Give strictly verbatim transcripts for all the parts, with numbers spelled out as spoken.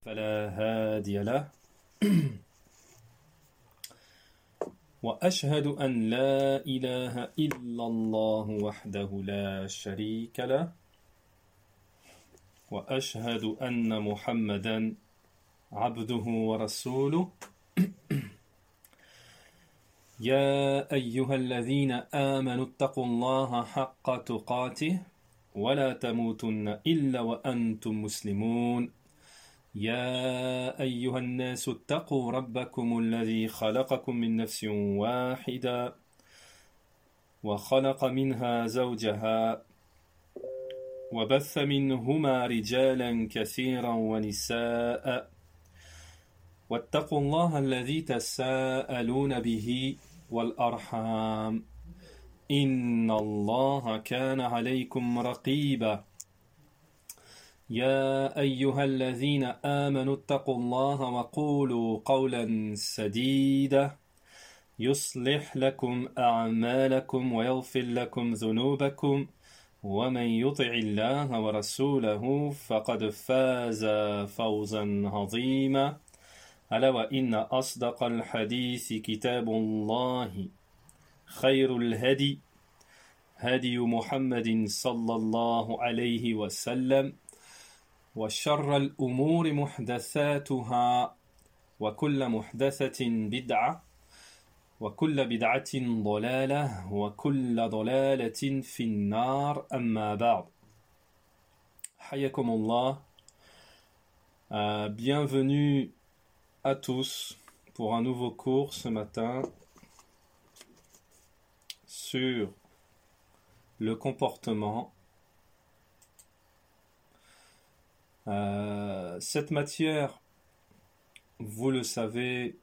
فلا هادي له وأشهد أن لا إله إلا الله وحده لا شريك له وأشهد أن محمدا عبده ورسوله يا أيها الذين آمنوا اتقوا الله حق تقاته ولا تموتن إلا وأنتم مسلمون يا أيها الناس اتقوا ربكم الذي خلقكم من نفس واحدة وخلق منها زوجها وبث منهما رجالا كثيرا ونساء واتقوا الله الذي تساءلون به والأرحام إن الله كان عليكم رقيبا يا أيها الذين آمنوا اتقوا الله وقولوا قولا سديدا يصلح لكم أعمالكم ويغفر لكم ذنوبكم ومن يطع الله ورسوله فقد فاز فوزا عظيما ألا وإن أصدق الحديث كتاب الله خير الهدي هدي محمد صلى الله عليه وسلم وشر الأمور محدثاتها وكل محدثة بدعة وكل بدعة ضلالة وكل ضلالة في النار أما بعد حياكم الله euh, bienvenue à tous pour un nouveau cours ce matin sur le comportement. Euh, cette matière, vous le savez,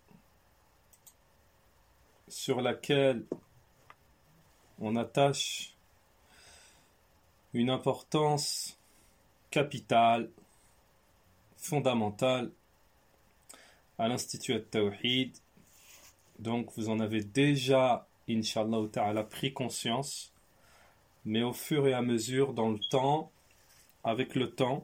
sur laquelle on attache une importance capitale, fondamentale à l'Institut At-Tawhid. Donc vous en avez déjà, Inch'Allah Ta'ala, pris conscience, mais au fur et à mesure, dans le temps, avec le temps,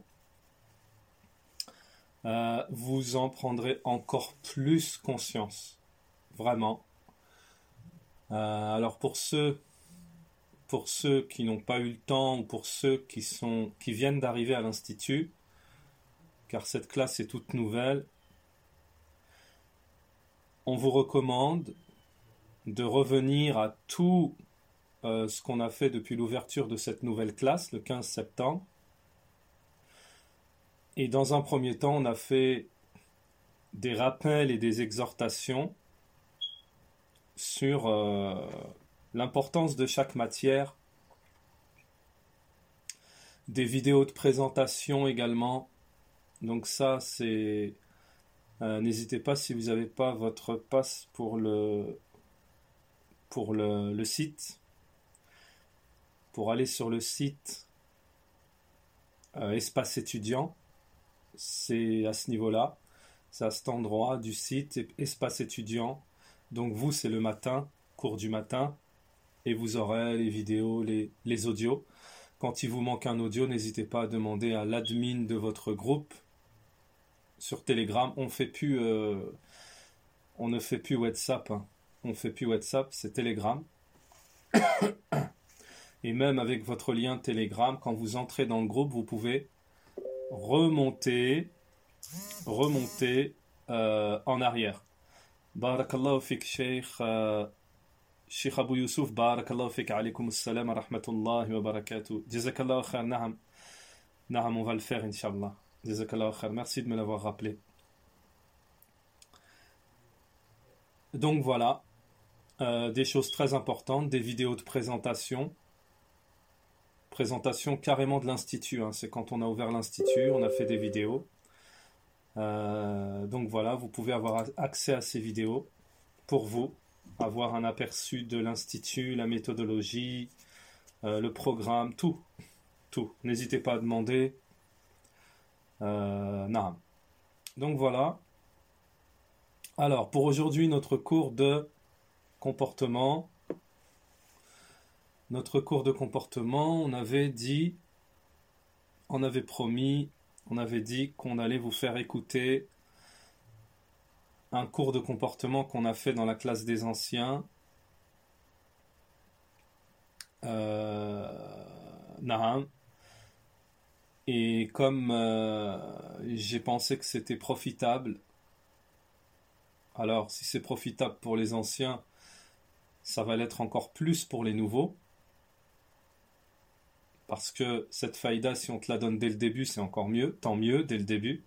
Euh, vous en prendrez encore plus conscience, vraiment. Euh, alors pour ceux, pour ceux qui n'ont pas eu le temps ou pour ceux qui sont, qui viennent d'arriver à l'institut, car cette classe est toute nouvelle, on vous recommande de revenir à tout euh, ce qu'on a fait depuis l'ouverture de cette nouvelle classe, le quinze septembre. Et dans un premier temps, on a fait des rappels et des exhortations sur euh, l'importance de chaque matière, des vidéos de présentation également. Donc ça, c'est... Euh, n'hésitez pas, si vous n'avez pas votre passe pour le, pour le, le site, pour aller sur le site euh, Espace étudiant. C'est à ce niveau-là, c'est à cet endroit du site Espace étudiant. Donc vous, c'est le matin, cours du matin, et vous aurez les vidéos, les, les audios. Quand il vous manque un audio, n'hésitez pas à demander à l'admin de votre groupe sur Telegram. On fait plus, euh, on ne fait plus WhatsApp, hein. On fait plus WhatsApp, c'est Telegram. Et même avec votre lien Telegram, quand vous entrez dans le groupe, vous pouvez remonter, remonter euh, en arrière. Barakallahu fik, Cheikh euh, Cheikh Abou Youssouf, barakallahu fik, alaykoum assalam wa rahmatullahi wa barakatuh. Jazakallahu khair, na'am. Na'am, on va le faire, Inch'Allah. Jazakallahu khair, merci de me l'avoir rappelé. Donc voilà, euh, des choses très importantes, des vidéos de présentation. Présentation carrément de l'Institut, hein. C'est quand on a ouvert l'Institut, on a fait des vidéos. Euh, donc voilà, vous pouvez avoir accès à ces vidéos pour vous, avoir un aperçu de l'Institut, la méthodologie, euh, le programme, tout. Tout. N'hésitez pas à demander. Euh, non. Donc voilà. Alors, pour aujourd'hui, notre cours de comportement. Notre cours de comportement, on avait dit, on avait promis on avait dit qu'on allait vous faire écouter un cours de comportement qu'on a fait dans la classe des anciens. Euh, Naam. Et comme euh, j'ai pensé que c'était profitable, alors si c'est profitable pour les anciens, ça va l'être encore plus pour les nouveaux. Parce que cette faïda, si on te la donne dès le début, c'est encore mieux, tant mieux dès le début.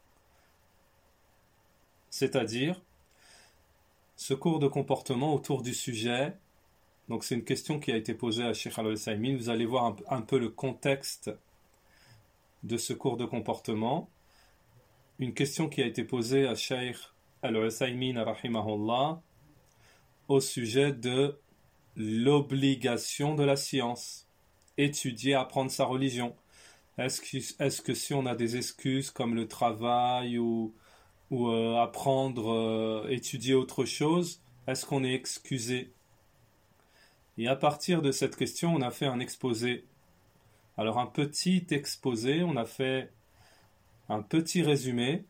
C'est-à-dire, ce cours de comportement autour du sujet, donc c'est une question qui a été posée à Cheikh Al-Uthaymin, vous allez voir un, un peu le contexte de ce cours de comportement. Une question qui a été posée à Cheikh Al-Uthaymin, rahimahullah, au sujet de l'obligation de la science. Étudier, apprendre sa religion. Est-ce que, est-ce que si on a des excuses comme le travail ou, ou euh, apprendre, euh, étudier autre chose, est-ce qu'on est excusé? Et à partir de cette question, on a fait un exposé. Alors un petit exposé, on a fait un petit résumé,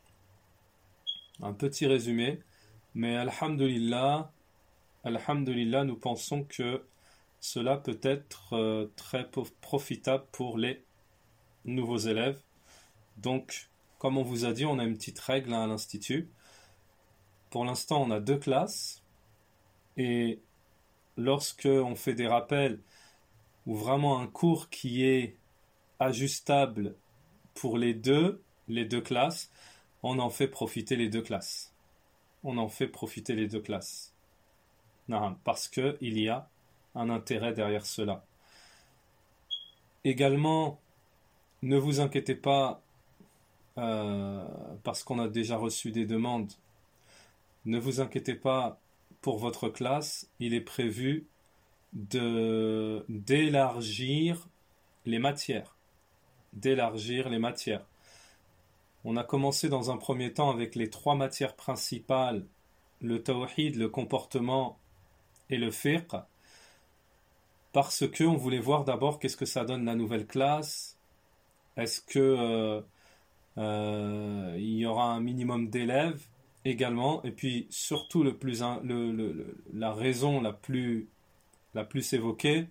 un petit résumé, mais alhamdulillah, alhamdulillah, nous pensons que cela peut être euh, très profitable pour les nouveaux élèves. Donc, comme on vous a dit, on a une petite règle hein, à l'Institut. Pour l'instant, on a deux classes. Et lorsque on fait des rappels ou vraiment un cours qui est ajustable pour les deux, les deux classes, on en fait profiter les deux classes. On en fait profiter les deux classes. Non, parce qu'il y a un intérêt derrière cela. Également, ne vous inquiétez pas, euh, parce qu'on a déjà reçu des demandes, ne vous inquiétez pas pour votre classe, il est prévu de, d'élargir les matières. D'élargir les matières. On a commencé dans un premier temps avec les trois matières principales, le tawhid, le comportement et le fiqh, parce que on voulait voir d'abord qu'est-ce que ça donne la nouvelle classe. Est-ce que euh, euh, il y aura un minimum d'élèves également, et puis surtout le plus le, le, le, la raison la plus la plus évoquée,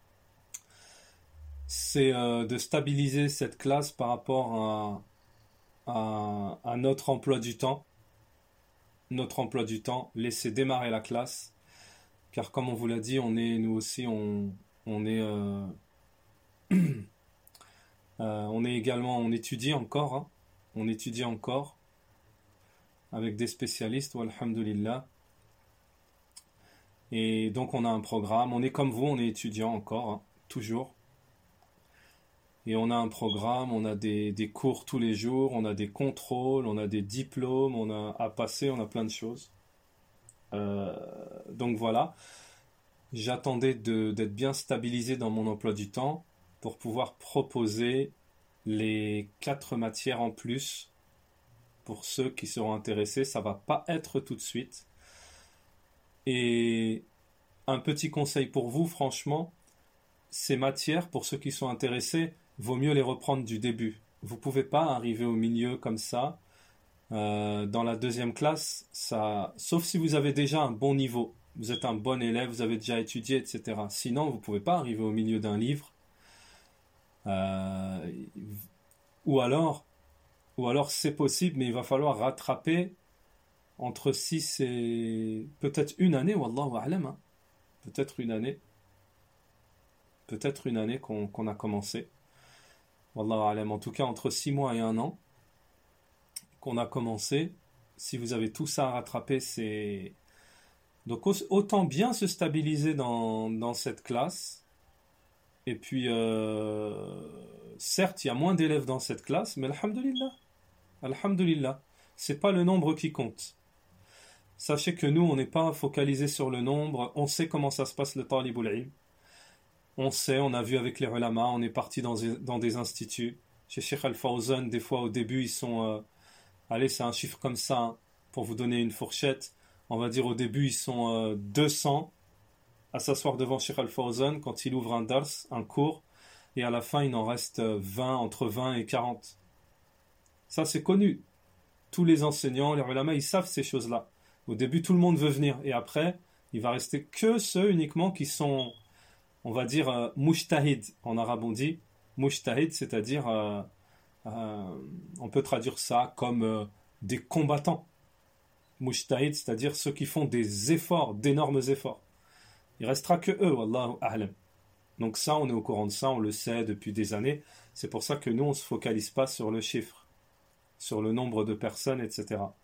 c'est euh, de stabiliser cette classe par rapport à, à, à notre emploi du temps, notre emploi du temps, laisser démarrer la classe. Car comme on vous l'a dit, on est, nous aussi, on, on est, euh, euh, on est également, on étudie encore, hein, on étudie encore avec des spécialistes, walhamdulillah. Et donc on a un programme, on est comme vous, on est étudiant encore, hein, toujours. Et on a un programme, on a des, des cours tous les jours, on a des contrôles, on a des diplômes, on a à passer, on a plein de choses. Euh, donc voilà, j'attendais de, d'être bien stabilisé dans mon emploi du temps pour pouvoir proposer les quatre matières en plus pour ceux qui seront intéressés. Ça va pas être tout de suite. Et un petit conseil pour vous, franchement, ces matières, pour ceux qui sont intéressés, vaut mieux les reprendre du début. Vous pouvez pas arriver au milieu comme ça. Euh, dans la deuxième classe, ça, sauf si vous avez déjà un bon niveau, vous êtes un bon élève, vous avez déjà étudié, et cetera. Sinon, vous ne pouvez pas arriver au milieu d'un livre. Euh, ou alors, ou alors c'est possible, mais il va falloir rattraper entre six et peut-être une année, wallahu a'lam, hein. Peut-être une année, peut-être une année qu'on, qu'on a commencé. Wallahu a'lam. En tout cas, entre six mois et un an qu'on a commencé. Si vous avez tout ça à rattraper, c'est... Donc autant bien se stabiliser dans, dans cette classe. Et puis, euh, certes, il y a moins d'élèves dans cette classe, mais alhamdulillah. Alhamdulillah. C'est pas le nombre qui compte. Sachez que nous, on n'est pas focalisé sur le nombre. On sait comment ça se passe le talibul ilm. On sait, on a vu avec les ulama, on est parti dans, dans des instituts. Chez Cheikh Al-Fawzan, des fois au début, ils sont... Euh, allez, c'est un chiffre comme ça, hein, pour vous donner une fourchette. On va dire au début, ils sont euh, deux cents à s'asseoir devant Cheikh Al-Fawzan quand il ouvre un dars, un cours, et à la fin, il en reste vingt, entre vingt et quarante. Ça, c'est connu. Tous les enseignants, les ulama, ils savent ces choses-là. Au début, tout le monde veut venir. Et après, il va rester que ceux uniquement qui sont, on va dire, euh, mujtahid. En arabe, on dit mujtahid, c'est-à-dire, euh, euh, on peut traduire ça comme euh, des combattants. Mujtahid, c'est-à-dire ceux qui font des efforts, d'énormes efforts. Il restera que eux, wallahu a'lam. Donc ça, on est au courant de ça, on le sait depuis des années. C'est pour ça que nous, on ne se focalise pas sur le chiffre, sur le nombre de personnes, et cetera.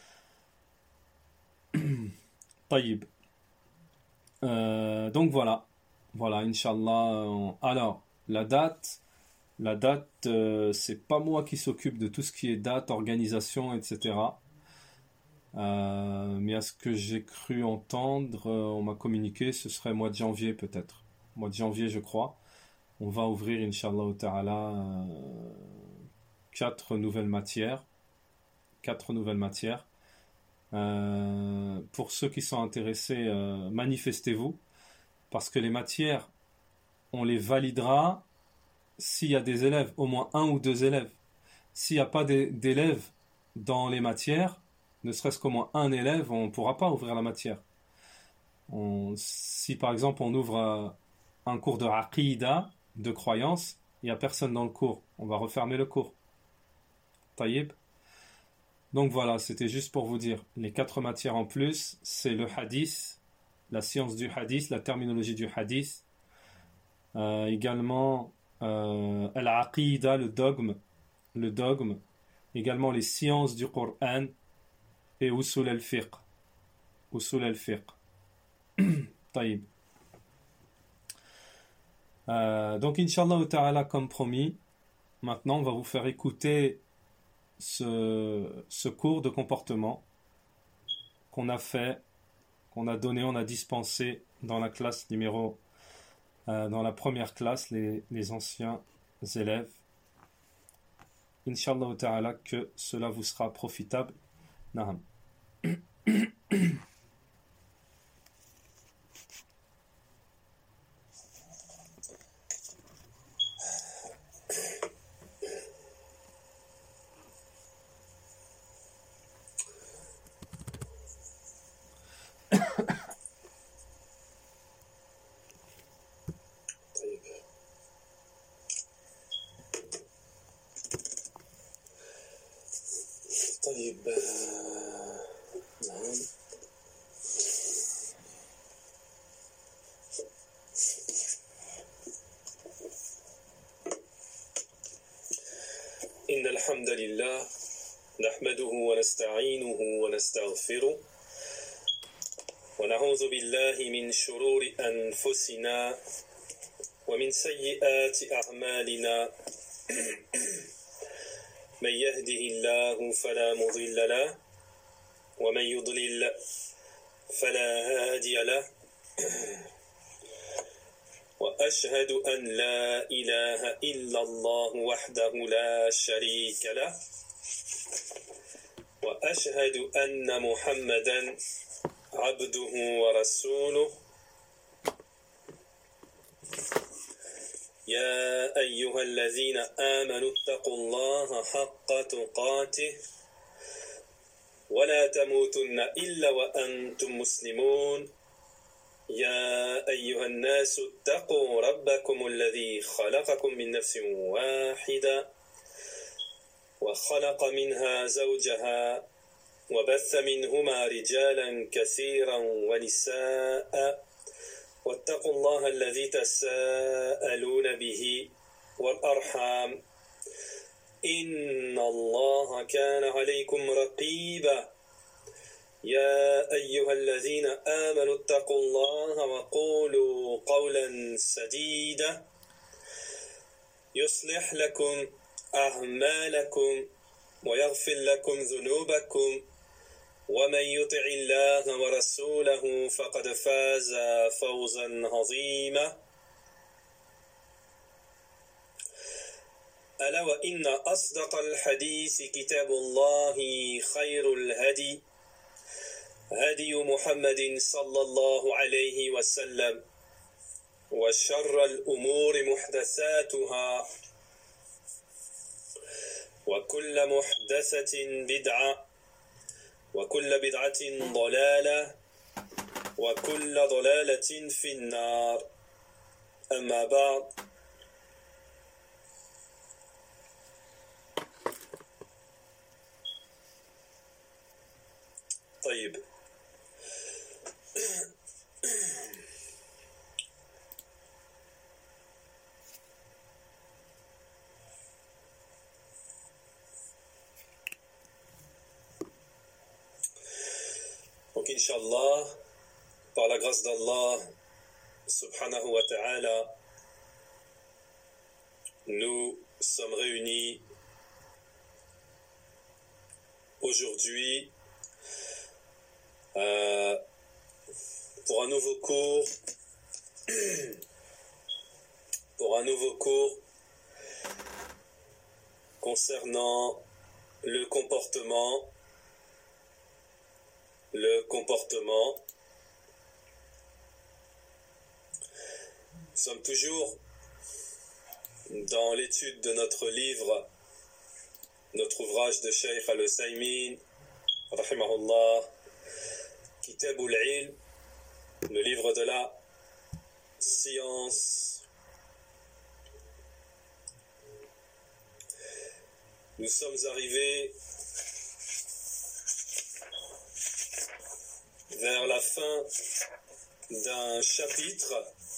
Taïb. Euh, donc voilà. Voilà, Inch'Allah. On... Alors, la date, la date, euh, c'est pas moi qui s'occupe de tout ce qui est date, organisation, et cetera. Euh, mais à ce que j'ai cru entendre, euh, on m'a communiqué, ce serait mois de janvier peut-être. Mois de janvier, je crois. On va ouvrir, Inch'Allah ta'ala, euh, quatre nouvelles matières. Quatre nouvelles matières. Euh, pour ceux qui sont intéressés, euh, manifestez-vous. Parce que les matières, on les validera s'il y a des élèves, au moins un ou deux élèves. S'il n'y a pas d'élèves dans les matières, ne serait-ce qu'au moins un élève, on ne pourra pas ouvrir la matière. On, si par exemple on ouvre euh, un cours de aqidah, de croyance, il n'y a personne dans le cours, on va refermer le cours. Taïb. Donc voilà, c'était juste pour vous dire, les quatre matières en plus, c'est le hadith, la science du hadith, la terminologie du hadith, euh, également euh, al-aqidah, le dogme, le dogme, également les sciences du Coran, et usul al-fiqh. Usul al-fiqh. Taïb. Euh, donc, Inch'Allah ta'ala, comme promis, maintenant, on va vous faire écouter ce, ce cours de comportement qu'on a fait, qu'on a donné, on a dispensé dans la classe numéro, euh, dans la première classe, les, les anciens élèves. Inch'Allah ta'ala, que cela vous sera profitable. Naham. طيب نعم إن الحمد لله نحمده ونستعينه ونستغفره ونعوذ بالله من شرور أنفسنا ومن سيئات أعمالنا من يهده الله فلا مضل له ومن يضلل فلا هادي له وأشهد أن لا إله إلا الله وحده لا شريك له وأشهد أن محمدا عبده ورسوله يا أيها الذين آمنوا اتقوا الله حق تقاته ولا تموتن إلا وأنتم مسلمون يا أيها الناس اتقوا ربكم الذي خلقكم من نفس واحدة وخلق منها زوجها وبث منهما رجالا كثيرا ونساء واتقوا الله الذي تساءلون به والأرحام إن الله كان عليكم رقيبا يا أيها الذين آمنوا اتقوا الله وقولوا قولا سديدا يصلح لكم أعمالكم ويغفر لكم ذنوبكم ومن يطع الله ورسوله فقد فاز فوزا عظيما ألا وإن أصدق الحديث كتاب الله خير الهدي هدي محمد صلى الله عليه وسلم وشر الأمور محدثاتها وكل محدثة بدعة وكل بدعة ضلالة وكل ضلالة في النار أما بعد طيب Donc, Inch'Allah, par la grâce d'Allah, subhanahu wa ta'ala, nous sommes réunis aujourd'hui euh, pour un nouveau cours, pour un nouveau cours concernant le comportement le comportement. Nous sommes toujours dans l'étude de notre livre, notre ouvrage de Cheikh Al-Usaymin, rahimahullah, Kitab al-Ilm, le livre de la science. Nous sommes arrivés vers la fin d'un chapitre,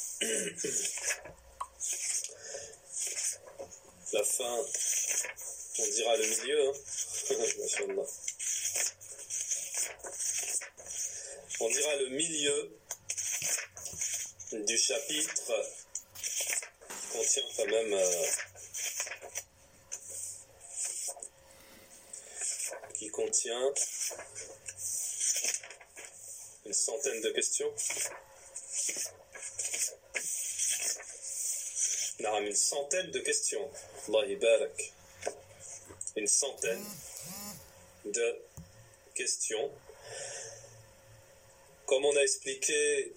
la fin, on dira le milieu, hein. On dira le milieu du chapitre qui contient quand même euh, qui contient une centaine de questions. Non, une centaine de questions. Allah barak. Une centaine de questions. Comme on a expliqué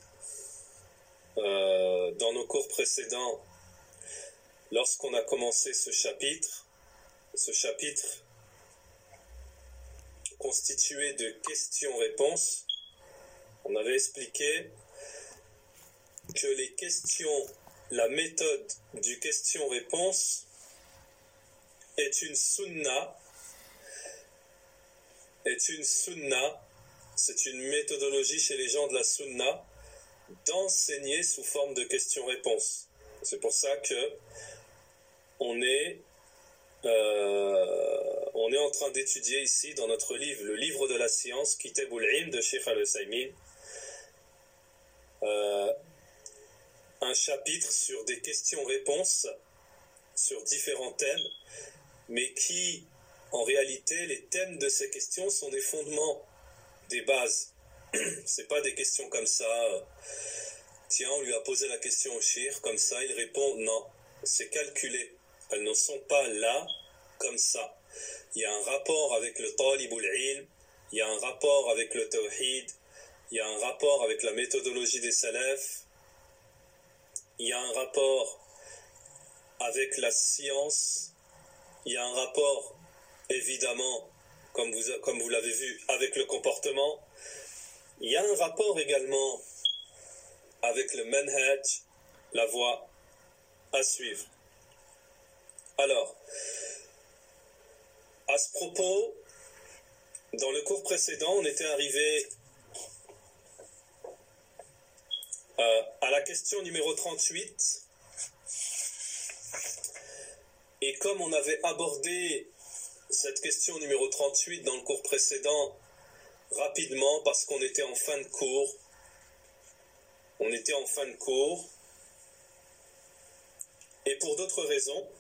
euh, dans nos cours précédents, lorsqu'on a commencé ce chapitre, ce chapitre constitué de questions-réponses, on avait expliqué que les questions, la méthode du question-réponse est une sunna, est une sunna, c'est une méthodologie chez les gens de la sunna d'enseigner sous forme de question-réponse. C'est pour ça que on est, euh, on est en train d'étudier ici dans notre livre, le livre de la science, Kitab al-Ilm de Cheikh Al-Usaymin, Euh, un chapitre sur des questions-réponses sur différents thèmes, mais qui, en réalité, les thèmes de ces questions sont des fondements, des bases. C'est pas des questions comme ça. Tiens, on lui a posé la question au shir, comme ça, il répond non. C'est calculé. Elles ne sont pas là comme ça. Il y a un rapport avec le talibul ilm, il y a un rapport avec le tawhid. Il y a un rapport avec la méthodologie des salafs, il y a un rapport avec la science, il y a un rapport, évidemment, comme vous, comme vous l'avez vu, avec le comportement, il y a un rapport également avec le manhaj, la voie à suivre. Alors, à ce propos, dans le cours précédent, on était arrivé Euh, à la question numéro trente-huit, et comme on avait abordé cette question numéro trente-huit dans le cours précédent rapidement parce qu'on était en fin de cours, on était en fin de cours, et pour d'autres raisons,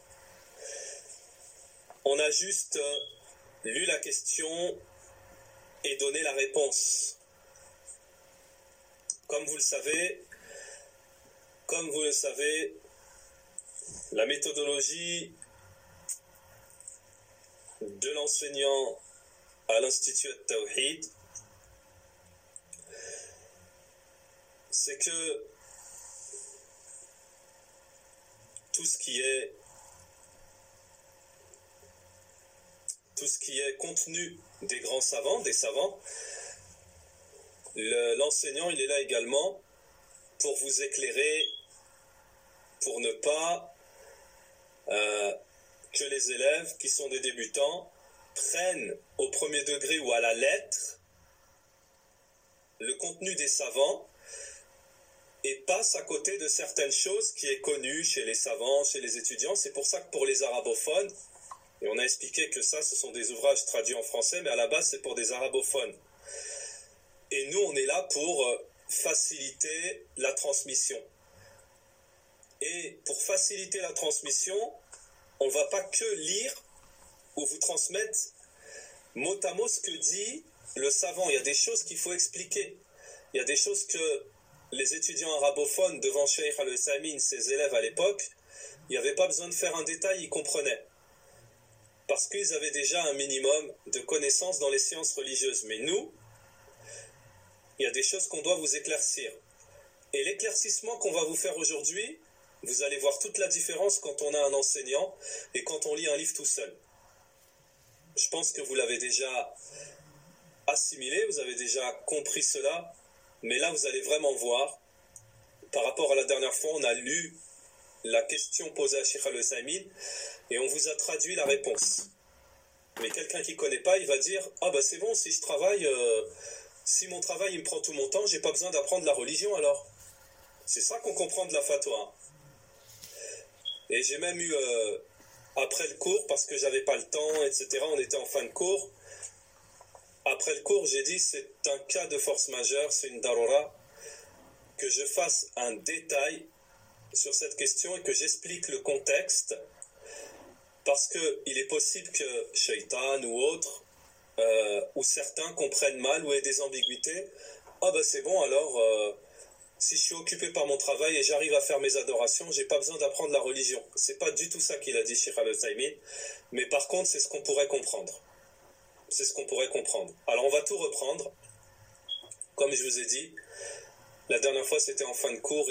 on a juste lu la question et donné la réponse. Comme vous le savez, Comme vous le savez, la méthodologie de l'enseignant à l'Institut At-Tawhid, c'est que tout ce qui est tout ce qui est contenu des grands savants, des savants, le, l'enseignant il est là également pour vous éclairer, pour ne pas euh, que les élèves qui sont des débutants prennent au premier degré ou à la lettre le contenu des savants et passent à côté de certaines choses qui est connues chez les savants, chez les étudiants. C'est pour ça que pour les arabophones, et on a expliqué que ça, ce sont des ouvrages traduits en français, mais à la base, c'est pour des arabophones. Et nous, on est là pour faciliter la transmission. Et pour faciliter la transmission, on ne va pas que lire ou vous transmettre mot à mot ce que dit le savant. Il y a des choses qu'il faut expliquer. Il y a des choses que les étudiants arabophones devant Cheikh Al-Uthaymin, ses élèves à l'époque, il n'y avait pas besoin de faire un détail, ils comprenaient. Parce qu'ils avaient déjà un minimum de connaissances dans les sciences religieuses. Mais nous, il y a des choses qu'on doit vous éclaircir. Et l'éclaircissement qu'on va vous faire aujourd'hui, vous allez voir toute la différence quand on a un enseignant et quand on lit un livre tout seul. Je pense que vous l'avez déjà assimilé, vous avez déjà compris cela, mais là vous allez vraiment voir, par rapport à la dernière fois, on a lu la question posée à Cheikh Al-Uthaymin et on vous a traduit la réponse. Mais quelqu'un qui ne connaît pas, il va dire « Ah bah c'est bon, si je travaille, euh, si mon travail il me prend tout mon temps, j'ai pas besoin d'apprendre la religion alors. » C'est ça qu'on comprend de la fatwa. Et j'ai même eu, euh, après le cours, parce que j'avais pas le temps, et cetera, on était en fin de cours, après le cours, j'ai dit c'est un cas de force majeure, c'est une darura, que je fasse un détail sur cette question et que j'explique le contexte, parce qu'il est possible que Shaitan ou autre, euh, ou certains comprennent mal ou aient des ambiguïtés. Ah ben c'est bon alors, euh, si je suis occupé par mon travail et j'arrive à faire mes adorations, j'ai pas besoin d'apprendre la religion. C'est pas du tout ça qu'il a dit Cheikh Al-Uthaymin, mais par contre c'est ce qu'on pourrait comprendre. C'est ce qu'on pourrait comprendre. Alors on va tout reprendre. Comme je vous ai dit, la dernière fois c'était en fin de cours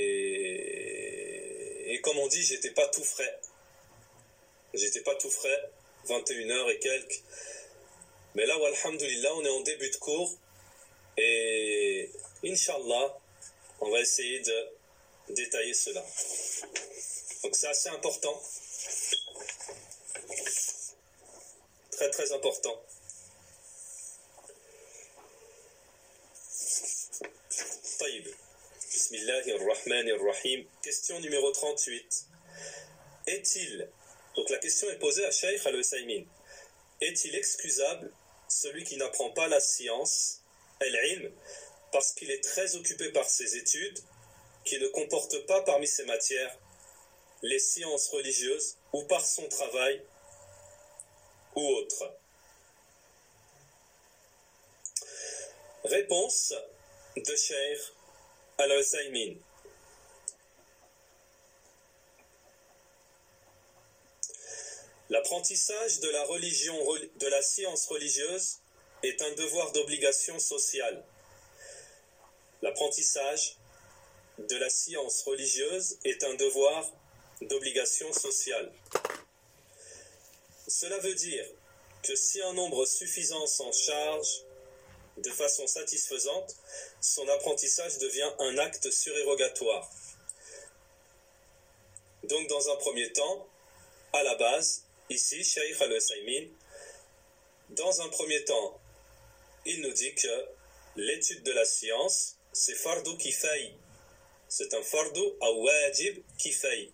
et, et comme on dit, j'étais pas tout frais. J'étais pas tout frais, vingt et une heures et quelques. Mais là, alhamdoulilah, on est en début de cours et Inch'Allah, on va essayer de détailler cela. Donc c'est assez important. Très très important. Taïb. Bismillahirrahmanirrahim. Question numéro trente-huit. Est-il, donc la question est posée à Cheikh Al-Uthaymin, est-il excusable celui qui n'apprend pas la science, al-ilm, parce qu'il est très occupé par ses études, qui ne comporte pas parmi ses matières les sciences religieuses, ou par son travail, ou autre? Réponse de Cheikh Al-Uthaymin. L'apprentissage de la religion, de la science religieuse est un devoir d'obligation sociale. L'apprentissage de la science religieuse est un devoir d'obligation sociale. Cela veut dire que si un nombre suffisant s'en charge de façon satisfaisante, son apprentissage devient un acte surérogatoire. Donc dans un premier temps, à la base, ici, Cheikh Al-Uthaymin, dans un premier temps, il nous dit que l'étude de la science, c'est fardu kifay. C'est un fardu à wajib kifay.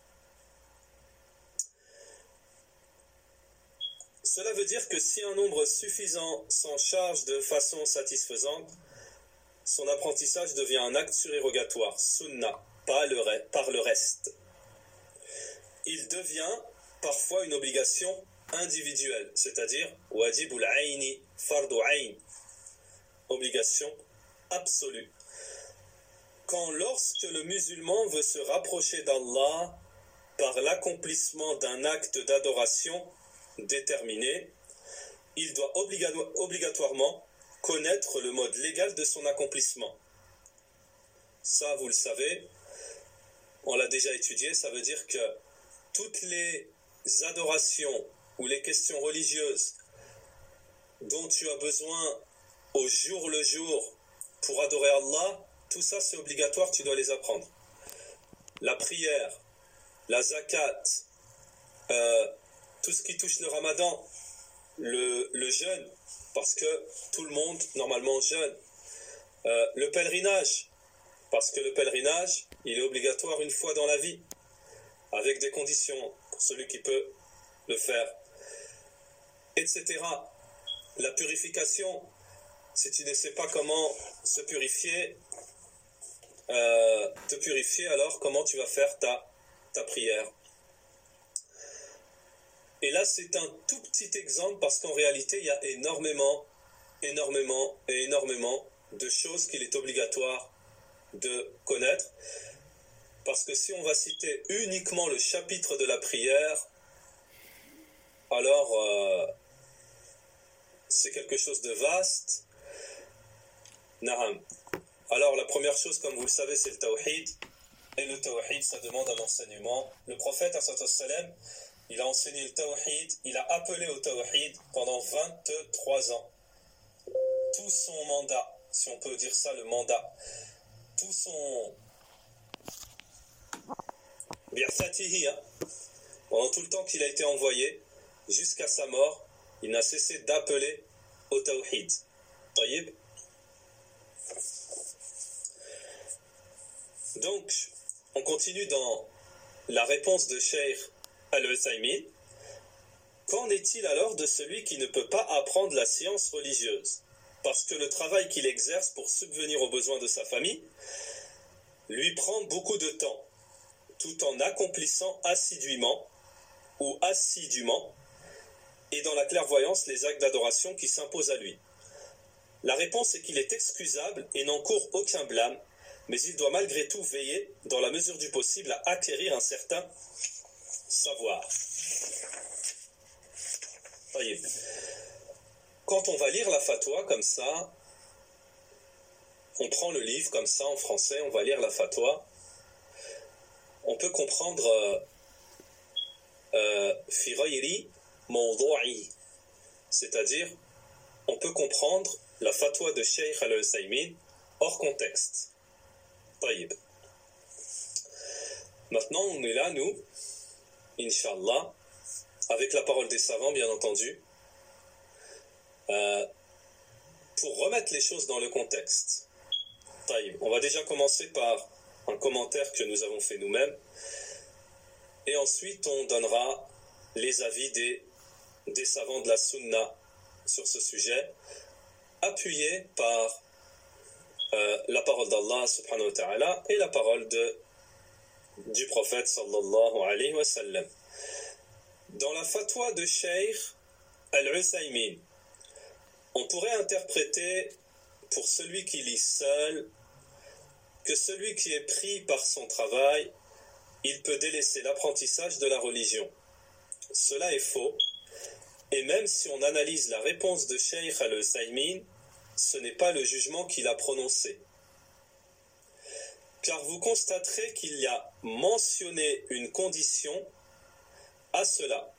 Cela veut dire que si un nombre suffisant s'en charge de façon satisfaisante, son apprentissage devient un acte surérogatoire, sunna, pas le re- par le reste. Il devient parfois une obligation individuelle, c'est-à-dire wajibul aini, fardu ayn, obligation absolue. Quand lorsque le musulman veut se rapprocher d'Allah par l'accomplissement d'un acte d'adoration déterminé, il doit obliga- obligatoirement connaître le mode légal de son accomplissement. Ça, vous le savez, on l'a déjà étudié, ça veut dire que toutes les adorations ou les questions religieuses dont tu as besoin au jour le jour pour adorer Allah, tout ça c'est obligatoire, tu dois les apprendre. La prière, la zakat, euh, tout ce qui touche le ramadan, le, le jeûne, parce que tout le monde normalement jeûne, euh, le pèlerinage, parce que le pèlerinage, il est obligatoire une fois dans la vie, avec des conditions pour celui qui peut le faire, et cetera. La purification, si tu ne sais pas comment se purifier, euh, te purifier, alors comment tu vas faire ta, ta prière. Et là, c'est un tout petit exemple parce qu'en réalité, il y a énormément, énormément et énormément de choses qu'il est obligatoire de connaître. Parce que si on va citer uniquement le chapitre de la prière, alors euh, c'est quelque chose de vaste. Naham. Alors la première chose, comme vous le savez, c'est le tawhid. Et le tawhid, ça demande un enseignement. Le prophète, sallallahu alayhi wa sallam, il a enseigné le tawhid, il a appelé au tawhid pendant vingt-trois ans. Tout son mandat, si on peut dire ça, le mandat, tout son... bi'athatihi, hein, pendant tout le temps qu'il a été envoyé, jusqu'à sa mort, il n'a cessé d'appeler au tawhid. Taïb. Donc, on continue dans la réponse de Cheikh Al-Uthaymin. Qu'en est-il alors de celui qui ne peut pas apprendre la science religieuse, parce que le travail qu'il exerce pour subvenir aux besoins de sa famille lui prend beaucoup de temps, tout en accomplissant assidûment ou assidûment et dans la clairvoyance les actes d'adoration qui s'imposent à lui? La réponse est qu'il est excusable et n'encourt aucun blâme, mais il doit malgré tout veiller, dans la mesure du possible, à acquérir un certain savoir. Voyez. Quand on va lire la fatwa comme ça, on prend le livre comme ça en français, on va lire la fatwa, on peut comprendre fi ghayri mawdu'i, c'est-à-dire on peut comprendre la fatwa de Cheikh Al-Uthaymin hors contexte. Taïb. Maintenant, on est là, nous, Inch'Allah, avec la parole des savants, bien entendu, euh, pour remettre les choses dans le contexte. Taïb. On va déjà commencer par un commentaire que nous avons fait nous-mêmes, et ensuite on donnera les avis des, des savants de la Sunna sur ce sujet, appuyés par euh, la parole d'Allah subhanahu wa ta'ala et la parole de, du prophète sallallahu alayhi wa sallam. Dans la fatwa de Cheikh Al-Uthaymin, on pourrait interpréter pour celui qui lit seul que celui qui est pris par son travail, il peut délaisser l'apprentissage de la religion. Cela est faux, et même si on analyse la réponse de Cheikh Al-Uthaymin, ce n'est pas le jugement qu'il a prononcé. Car vous constaterez qu'il y a mentionné une condition à cela.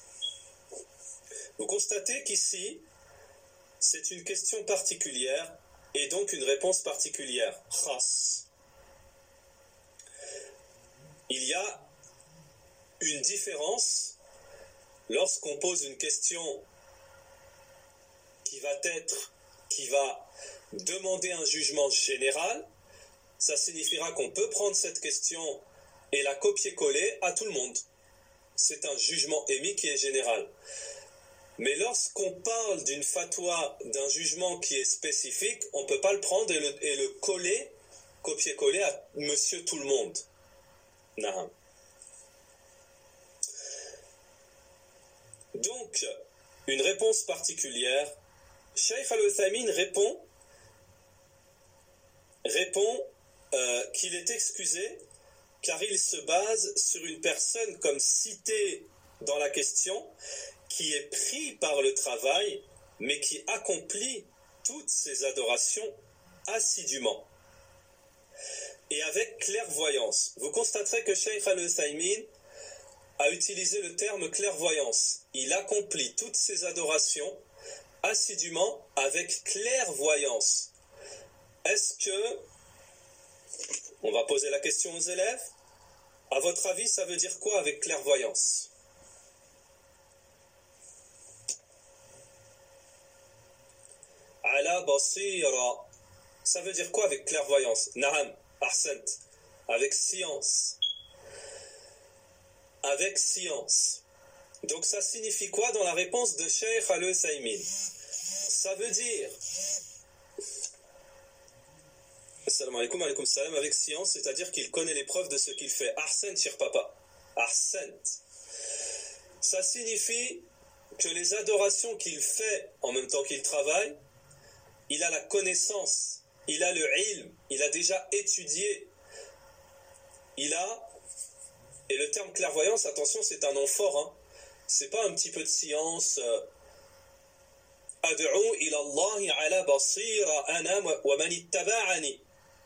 Vous constatez qu'ici, c'est une question particulière et donc une réponse particulière. Khas. Il y a une différence lorsqu'on pose une question qui va être, qui va demander un jugement général. Ça signifiera qu'on peut prendre cette question et la copier-coller à tout le monde. C'est un jugement émis qui est général. Mais lorsqu'on parle d'une fatwa, d'un jugement qui est spécifique, on ne peut pas le prendre et le, et le coller, copier-coller à monsieur tout le monde. Non. Donc, une réponse particulière, Cheikh Al-Uthaymin répond, répond euh, qu'il est excusé car il se base sur une personne comme citée dans la question qui est pris par le travail mais qui accomplit toutes ses adorations assidûment et avec clairvoyance. Vous constaterez que Cheikh Al-Uthaymin a utilisé le terme clairvoyance. Il accomplit toutes ses adorations assidûment avec clairvoyance. Est-ce que, on va poser la question aux élèves, à votre avis, ça veut dire quoi avec clairvoyance? Ala basira. Ça veut dire quoi avec clairvoyance? Na'am, ahsant. Avec science. Avec science. Donc ça signifie quoi dans la réponse de Cheikh Al-Uthaymin? Ça veut dire, assalamu alaikum, alaikum salam, avec science, c'est-à-dire qu'il connaît les preuves de ce qu'il fait. Ahsant, cher papa. Ahsant. Ça signifie que les adorations qu'il fait en même temps qu'il travaille, il a la connaissance, il a le ilm, il a déjà étudié, il a, et le terme clairvoyance, attention, c'est un nom fort, hein. C'est pas un petit peu de science. Ad'u ila Allahi ala basira ana wa man ittaba'ani.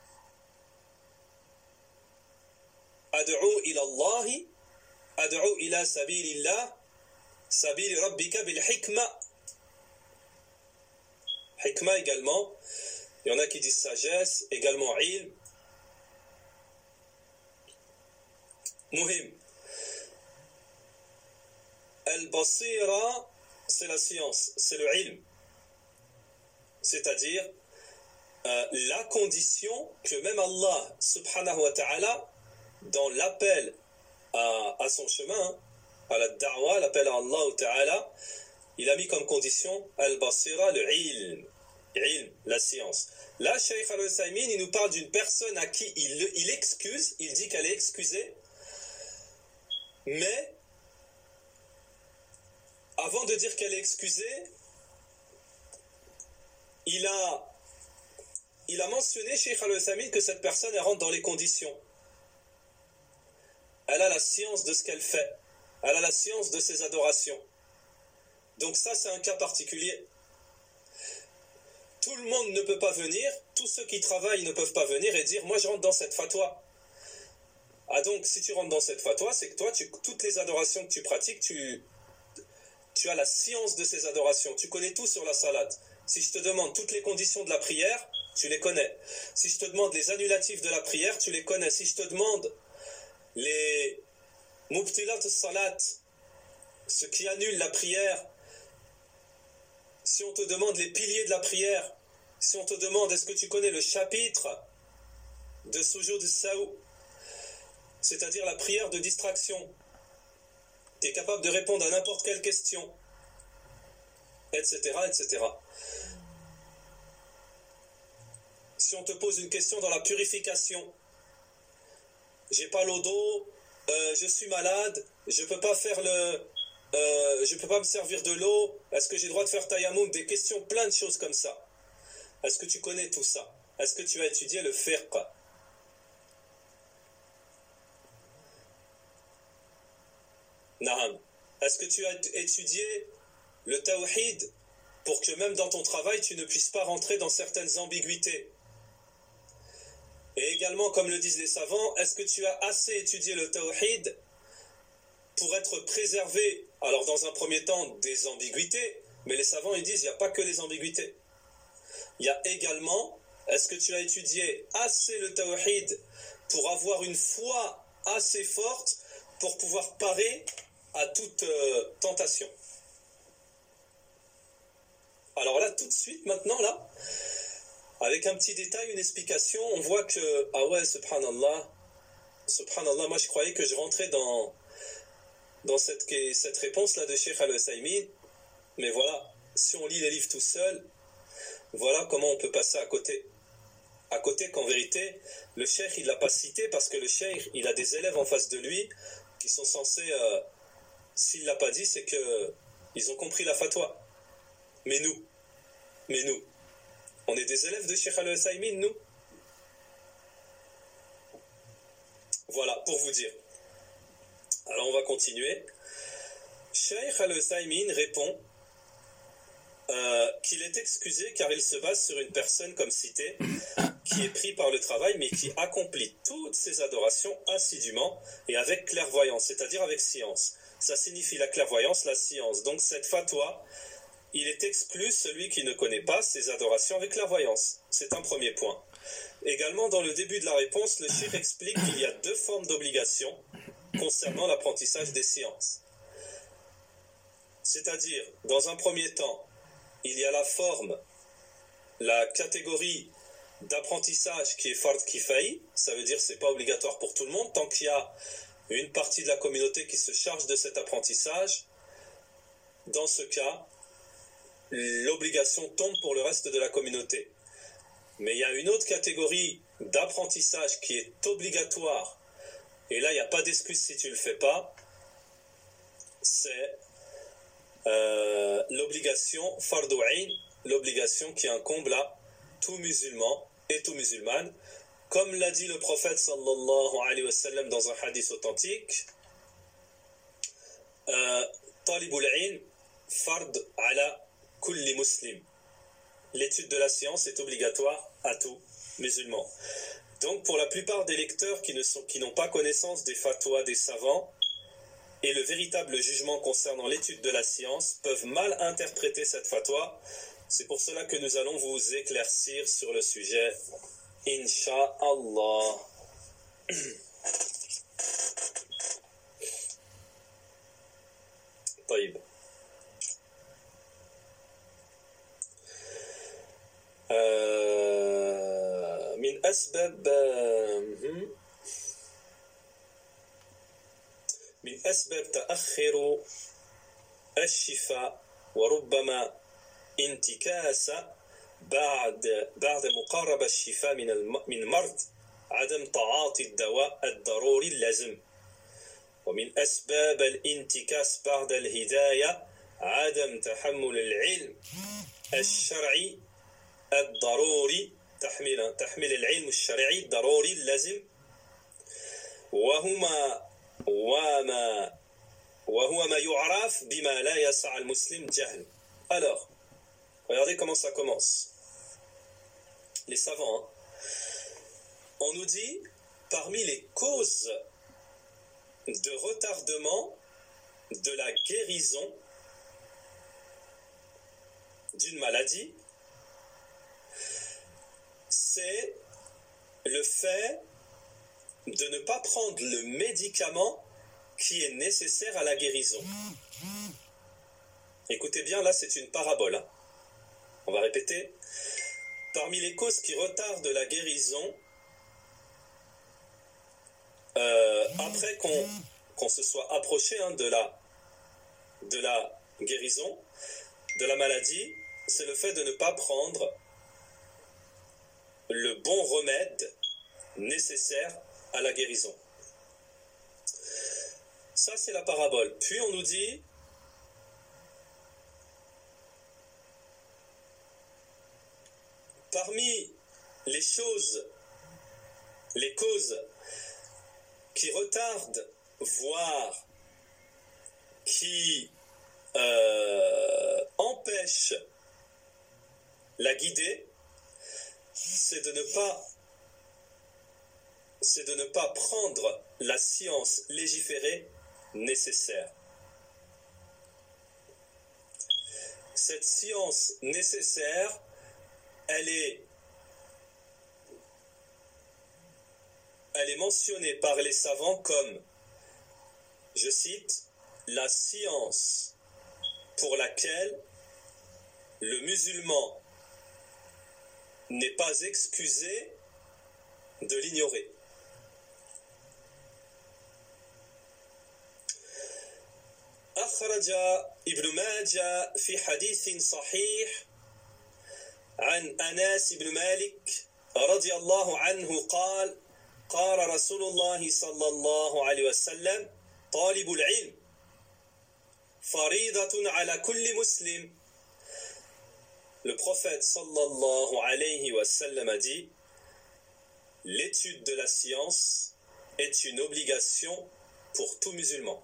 Ad'u ila Allahi, ad'u ila sabilillah, sabili rabbika bil hikma. Hikma également, il y en a qui disent sagesse, également ilm. Muhim. Al-Basira, c'est la science, c'est le ilm. C'est-à-dire euh, la condition que même Allah subhanahu wa ta'ala, dans l'appel à, à son chemin, à la da'wa, l'appel à Allah ta'ala, il a mis comme condition Al-Basira, le ilm. Ilm, la science. Là, Cheikh Al-Uthaymin, il nous parle d'une personne à qui il, il excuse, il dit qu'elle est excusée, mais avant de dire qu'elle est excusée, il a, il a mentionné, Cheikh Al-Uthaymin, que cette personne, elle rentre dans les conditions. Elle a la science de ce qu'elle fait. Elle a la science de ses adorations. Donc ça, c'est un cas particulier. Tout le monde ne peut pas venir, tous ceux qui travaillent ne peuvent pas venir et dire « moi je rentre dans cette fatwa ». Ah donc, si tu rentres dans cette fatwa, c'est que toi, tu, toutes les adorations que tu pratiques, tu, tu as la science de ces adorations, tu connais tout sur la salade. Si je te demande toutes les conditions de la prière, tu les connais. Si je te demande les annulatifs de la prière, tu les connais. Si je te demande les mubtilat salat, ce qui annule la prière, si on te demande les piliers de la prière, si on te demande est-ce que tu connais le chapitre de Sujud Saou, c'est-à-dire la prière de distraction, tu es capable de répondre à n'importe quelle question, et cetera, et cetera. Si on te pose une question dans la purification, j'ai pas l'eau d'eau, euh, je suis malade, je peux pas faire le... Euh, je ne peux pas me servir de l'eau, est-ce que j'ai le droit de faire tayammum, des questions, plein de choses comme ça. Est-ce que tu connais tout ça? Est-ce que tu as étudié le fiqh? Naam. Est-ce que tu as étudié le tawhid pour que même dans ton travail tu ne puisses pas rentrer dans certaines ambiguïtés? Et également, comme le disent les savants, est-ce que tu as assez étudié le tawhid pour être préservé, alors dans un premier temps, des ambiguïtés, mais les savants ils disent il n'y a pas que les ambiguïtés. Il y a également, est-ce que tu as étudié assez le tawhid pour avoir une foi assez forte pour pouvoir parer à toute euh, tentation? Alors là, tout de suite, maintenant, là, avec un petit détail, une explication, on voit que, ah ouais, subhanallah, subhanallah, moi je croyais que je rentrais dans... dans cette, cette réponse-là de Cheikh Al-Uthaymin, mais voilà, si on lit les livres tout seul, voilà comment on peut passer à côté. À côté qu'en vérité, le Cheikh, il ne l'a pas cité parce que le Cheikh, il a des élèves en face de lui qui sont censés, euh, s'il ne l'a pas dit, c'est qu'ils ont compris la fatwa. Mais nous, mais nous, on est des élèves de Cheikh Al-Uthaymin, nous. Voilà, pour vous dire. Alors on va continuer. Cheikh Al-Uthaymin répond euh, qu'il est excusé car il se base sur une personne comme cité qui est pris par le travail, mais qui accomplit toutes ses adorations assidûment et avec clairvoyance, c'est-à-dire avec science. Ça signifie la clairvoyance, la science. Donc cette fatwa, il est exclu celui qui ne connaît pas ses adorations avec clairvoyance. C'est un premier point. Également, dans le début de la réponse, le cheikh explique qu'il y a deux formes d'obligation concernant l'apprentissage des sciences. C'est-à-dire, dans un premier temps, il y a la forme, la catégorie d'apprentissage qui est fard kifaï, ça veut dire que ce n'est pas obligatoire pour tout le monde, tant qu'il y a une partie de la communauté qui se charge de cet apprentissage. Dans ce cas, l'obligation tombe pour le reste de la communauté. Mais il y a une autre catégorie d'apprentissage qui est obligatoire, et là il n'y a pas d'excuse si tu ne le fais pas, c'est euh, l'obligation fardu ayn, l'obligation qui incombe à tout musulman et tout musulmane, comme l'a dit le prophète sallallahu alayhi wa sallam dans un hadith authentique, talibul ilm fard ala kulli muslim. L'étude de la science est obligatoire à tout musulman. Donc pour la plupart des lecteurs qui ne sont, qui n'ont pas connaissance des fatwas des savants et le véritable jugement concernant l'étude de la science peuvent mal interpréter cette fatwa. C'est pour cela que nous allons vous éclaircir sur le sujet, Inch'Allah. طيب. آه من أسباب من أسباب تأخر الشفاء وربما انتكاس بعد بعد مقاربة الشفاء من من مرض عدم تعاطي الدواء الضروري اللازم. ومن أسباب الانتكاس بعد الهداية عدم تحمل العلم الشرعي الضروري تحمل تحمل العلم الشرعي الضروري اللازم وهما وما وهو ما يعرف بما لا يسع المسلم جهل. Alors, regardez comment ça commence. Les savants, hein, on nous dit, parmi les causes de retardement de la guérison d'une maladie, c'est le fait de ne pas prendre le médicament qui est nécessaire à la guérison. Écoutez bien, là c'est une parabole. Hein. On va répéter. Parmi les causes qui retardent la guérison, euh, après qu'on, qu'on se soit approché hein, de, la, de la guérison, de la maladie, c'est le fait de ne pas prendre le bon remède nécessaire à la guérison. Ça, c'est la parabole. Puis on nous dit, parmi les choses, les causes qui retardent, voire qui euh, empêchent la guider, c'est de ne pas c'est de ne pas prendre la science légiférée nécessaire. Cette science nécessaire, elle est, elle est mentionnée par les savants comme, je cite, la science pour laquelle le musulman n'est pas excusé de l'ignorer. أخرج ابن ماجه في حديث صحيح عن أنس بن مالك رضي الله عنه قال قال رسول الله صلى الله عليه وسلم طالب العلم فريضة على كل مسلم. Le prophète sallallahu alayhi wa sallam a dit, l'étude de la science est une obligation pour tout musulman.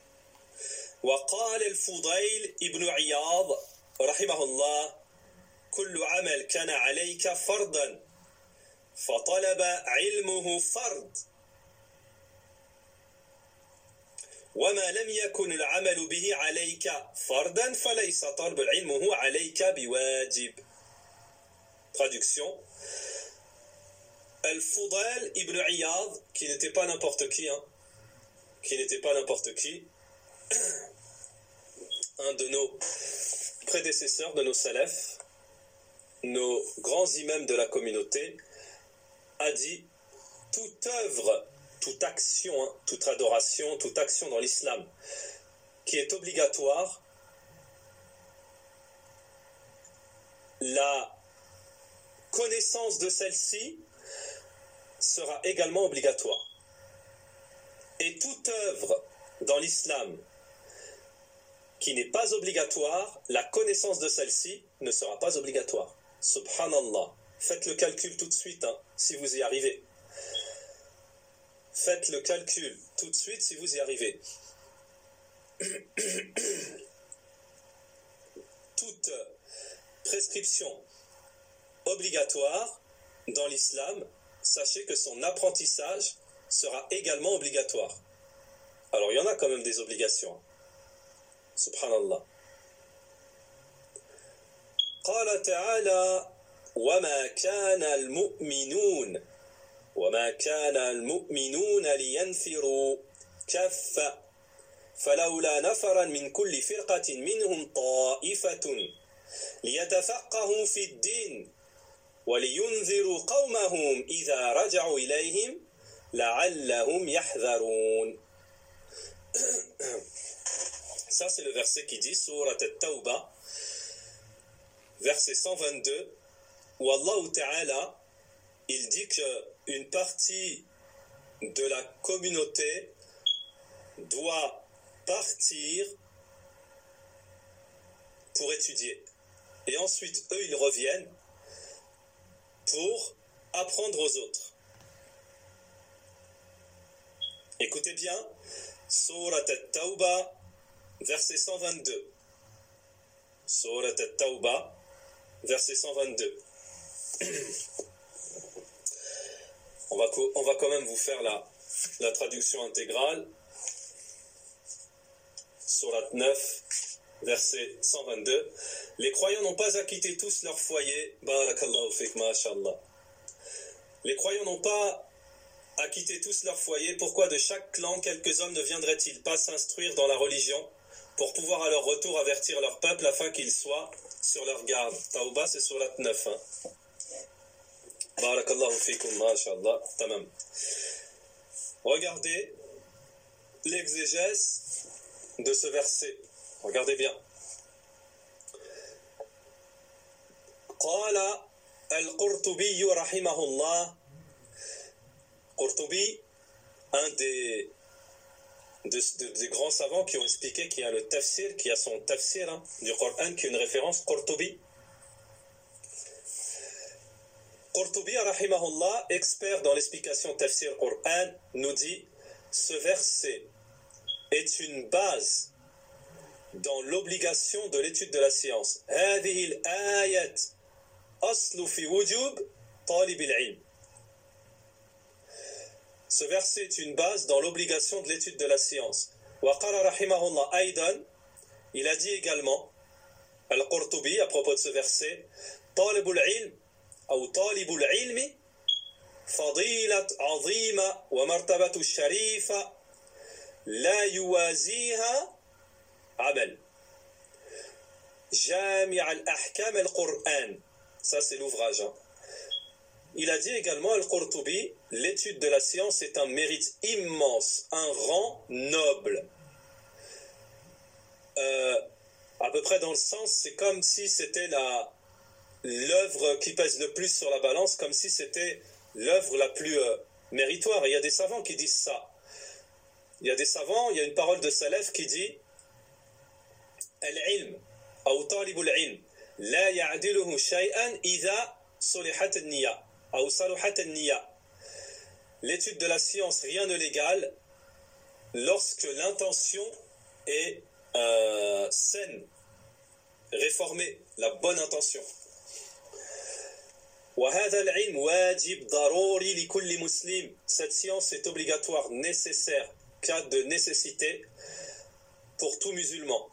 وقال الفضيل ابن عياض رحمه الله كل عمل كان عليك فرضا فطلب علمه فرض وما لم يكن العمل به عليك فرضا فليس طلب علمه عليك بواجب. Traduction. Al-Fudal ibn Iyad, qui n'était pas n'importe qui, hein, qui n'était pas n'importe qui, un de nos prédécesseurs, de nos salafs, nos grands imams de la communauté, a dit toute œuvre, toute action, hein, toute adoration, toute action dans l'islam qui est obligatoire, la connaissance de celle-ci sera également obligatoire. Et toute œuvre dans l'islam qui n'est pas obligatoire, la connaissance de celle-ci ne sera pas obligatoire. Subhanallah. Faites le calcul tout de suite, hein, si vous y arrivez. Faites le calcul tout de suite si vous y arrivez. Toute prescription obligatoire dans l'islam, sachez que son apprentissage sera également obligatoire. Alors il y en a quand même des obligations. Subhanallah. قال تعالى وما كان المؤمنون وما كان المؤمنون لينفروا كافة فلولا نفرا من كل فرقة منهم طائفة ليتفقهوا في الدين ولينذروا قومهم إذا رجعوا إليهم لعلهم يحذرون. Ça c'est le verset qui dit Surat At-Tawbah, verset cent vingt-deux, où Allah Ta'ala, il dit qu'une partie de la communauté doit partir pour étudier. Et ensuite, eux, ils reviennent pour apprendre aux autres. Écoutez bien, Surat At-Tawbah, verset cent vingt-deux. Surat At-Tawbah, verset cent vingt-deux. On va, on va quand même vous faire la, la traduction intégrale. Surat neuf, verset cent vingt-deux. Les croyants n'ont pas acquitté tous leur foyer. Barakallahu fik, masha'Allah. Les croyants n'ont pas acquitté tous leur foyer. Pourquoi de chaque clan quelques hommes ne viendraient-ils pas s'instruire dans la religion pour pouvoir à leur retour avertir leur peuple afin qu'ils soient sur leur garde? Tawbah, c'est surat neuf. Hein. Barakallahu fikum, masha'Allah. Tamam. Regardez l'exégèse de ce verset. Regardez bien. قال القرطبي رحمه الله. Qurtubi, un des, de, de, des grands savants qui ont expliqué qu'il y a le tafsir, qui a son tafsir hein, du Coran, qui est une référence, Qurtubi. Qurtubi, rahimahullah, expert dans l'explication tafsir Coran, nous dit ce verset est une base dans l'obligation de l'étude de la science. هذه الآية أصل في وجوب طالب العلم. Ce verset est une base dans l'obligation de l'étude de la science. وقال رحمه الله أيضا, il a dit également, Al-Qurtubi, à propos de ce verset, طالب العلم أو طالب العلم فضيلة عظيمة ومرتبة شريفة لا يوازيها عمل جامع الأحكام القرآن. Ça c'est l'ouvrage. Hein. Il a dit également, Al-Qurtubi, l'étude de la science est un mérite immense, un rang noble. Euh, à peu près dans le sens, c'est comme si c'était la, l'œuvre qui pèse le plus sur la balance, comme si c'était l'œuvre la plus euh, méritoire. Et il y a des savants qui disent ça. Il y a des savants, il y a une parole de Salaf qui dit Al-ilm, ou talibul ilm, la ya'diluhu shay'an idha solihat an-niyya. L'étude de la science, rien ne l'égale lorsque l'intention est euh, saine, réformée, la bonne intention. وهذا العلم واجب ضروري لكل مسلم. Cette science est obligatoire, nécessaire, cas de nécessité pour tout musulman.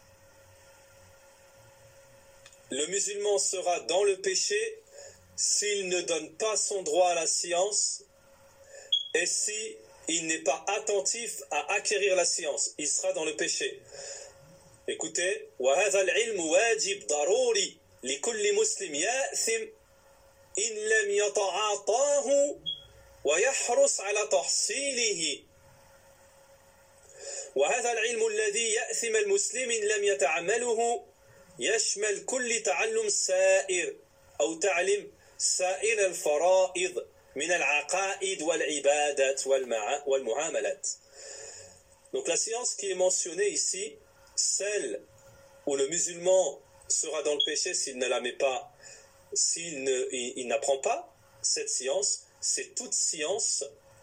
Le musulman sera dans le péché s'il ne donne pas son droit à la science et si il n'est pas attentif à acquérir la science. Il sera dans le péché. Écoutez, وهذا العلم واجب ضروري لكل مسلم يأثم إن لم يتعاطاه ويحرص على تحصيله. وهذا العلم الذي يأثم المسلم إن لم يتعمله يشمل كل تعلم سائر أو تعلم سائر الفرائض من العقائد والعبادات والمعاملات. Donc la science qui est mentionnée ici, celle où le musulman sera dans le péché s'il ne la met pas, s'il ne, il, il n'apprend pas cette science, c'est toute science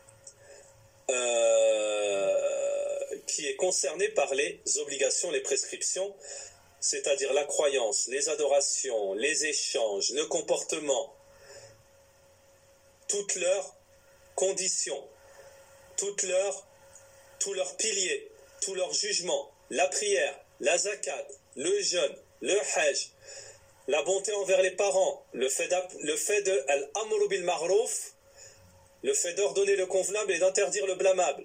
euh, qui est concernée par les obligations, les prescriptions, c'est-à-dire la croyance, les adorations, les échanges, le comportement, toutes leurs conditions, toutes leurs, tous leurs piliers, tous leurs jugements, la prière, la zakat, le jeûne, le hajj, la bonté envers les parents, le fait, le fait de al-amru bil ma'ruf, le fait d'ordonner le convenable et d'interdire le blâmable,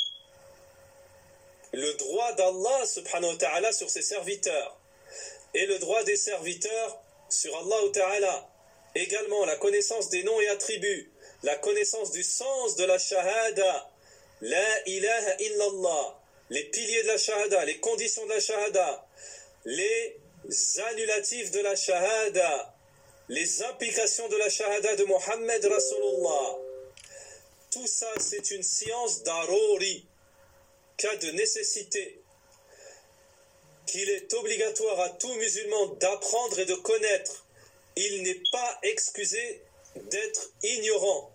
le droit d'Allah subhanahu wa ta'ala sur ses serviteurs et le droit des serviteurs sur Allah ta'ala, également la connaissance des noms et attributs, la connaissance du sens de la shahada, la ilaha illallah, les piliers de la shahada, les conditions de la shahada, les annulatifs de la shahada, les implications de la shahada de Mohammed Rasulullah. Tout ça, c'est une science daruri, cas de nécessité, qu'il est obligatoire à tout musulman d'apprendre et de connaître. Il n'est pas excusé d'être ignorant.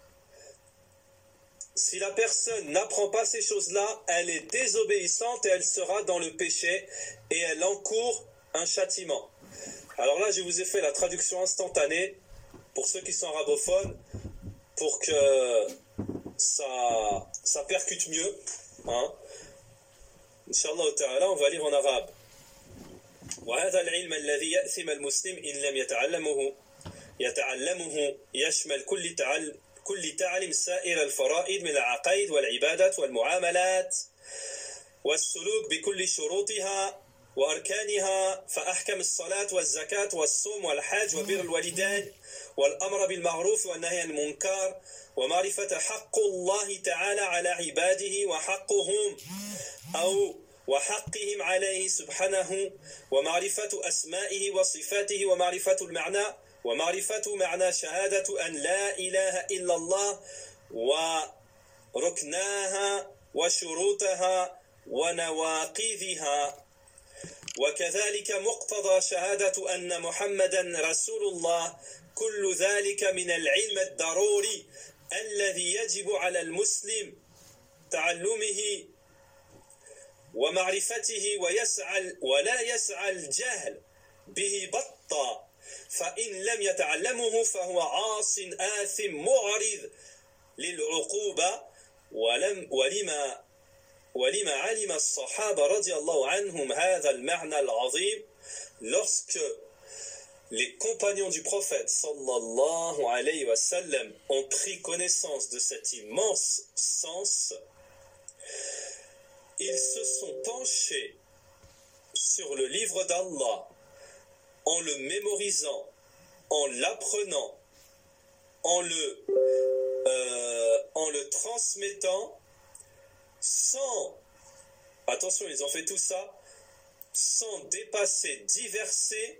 Si la personne n'apprend pas ces choses-là, elle est désobéissante et elle sera dans le péché et elle encourt un châtiment. Alors là, je vous ai fait la traduction instantanée pour ceux qui sont arabophones pour que ça, ça percute mieux. Hein. Inch'Allah ta'ala, on va lire en arabe. وهذا العلم الذي يأثم المسلم إن لم يتعلمه يتعلمه يشمل كل تعلم كل تعلم سائر الفرائض من العقائد والعبادات والمعاملات والسلوك بكل شروطها وأركانها فأحكم الصلاة والزكاة والصوم والحج وبر الوالدين والأمر بالمعروف والنهي عن المنكر ومعرفة حق الله تعالى على عباده وحقهم أو وحقهم عليه سبحانه ومعرفة أسمائه وصفاته ومعرفة المعنى ومعرفة معنى شهادة أن لا إله إلا الله وركناها وشروطها ونواقضها وكذلك مقتضى شهادة أن محمدا رسول الله كل ذلك من العلم الضروري الذي يجب على المسلم تعلمه ومعرفته ويسعى ولا يسعى الجهل به بطا فإن لم يتعلمه فهو عاص آثم معرض للعقوبة ولم ولما ولما علم الصحابة رضي الله عنهم هذا المعنى العظيم lorsque les compagnons du prophète sallallahu alayhi wa sallam ont pris connaissance de cet immense sens, ils se sont penchés sur le livre d'Allah en le mémorisant, en l'apprenant, en le, euh, en le transmettant, sans, attention, ils ont fait tout ça, sans dépasser, diverser,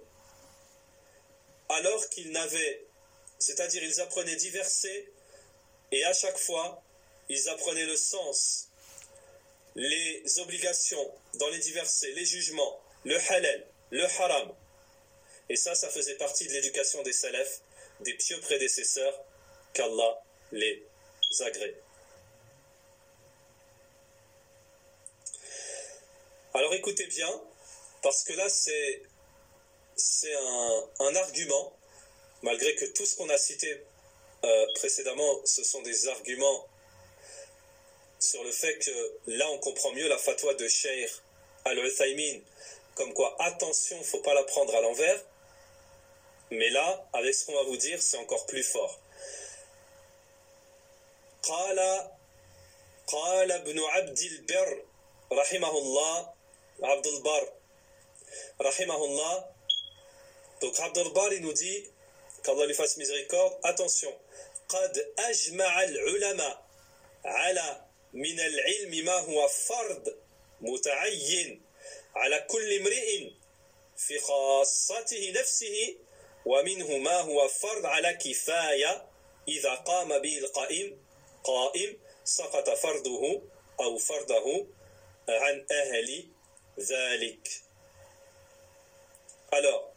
alors qu'ils n'avaient, c'est-à-dire ils apprenaient diverser, et à chaque fois, ils apprenaient le sens, les obligations dans les diversés, les jugements, le halal, le haram. Et ça, ça faisait partie de l'éducation des salafs, des pieux prédécesseurs, qu'Allah les agrée. Alors écoutez bien, parce que là c'est, c'est un, un argument malgré que tout ce qu'on a cité euh, précédemment, ce sont des arguments sur le fait que là on comprend mieux la fatwa de Cheikh Al-Uthaymin, comme quoi attention, il ne faut pas la prendre à l'envers, mais là, avec ce qu'on va vous dire, c'est encore plus fort. قال قال ابن عبد البر رحمه الله عبد البر رحمه الله. Donc Abd al-Bar il nous dit qu'Allah lui fasse miséricorde, attention, قد أجمع العلماء على من العلم ما هو فرض متعين على كل امرئ في خاصته نفسه ومنه ما هو فرض على كفاية إذا قام به القائم قائم سقط فرضه أو فرضه عن أهل ذلك. Alors,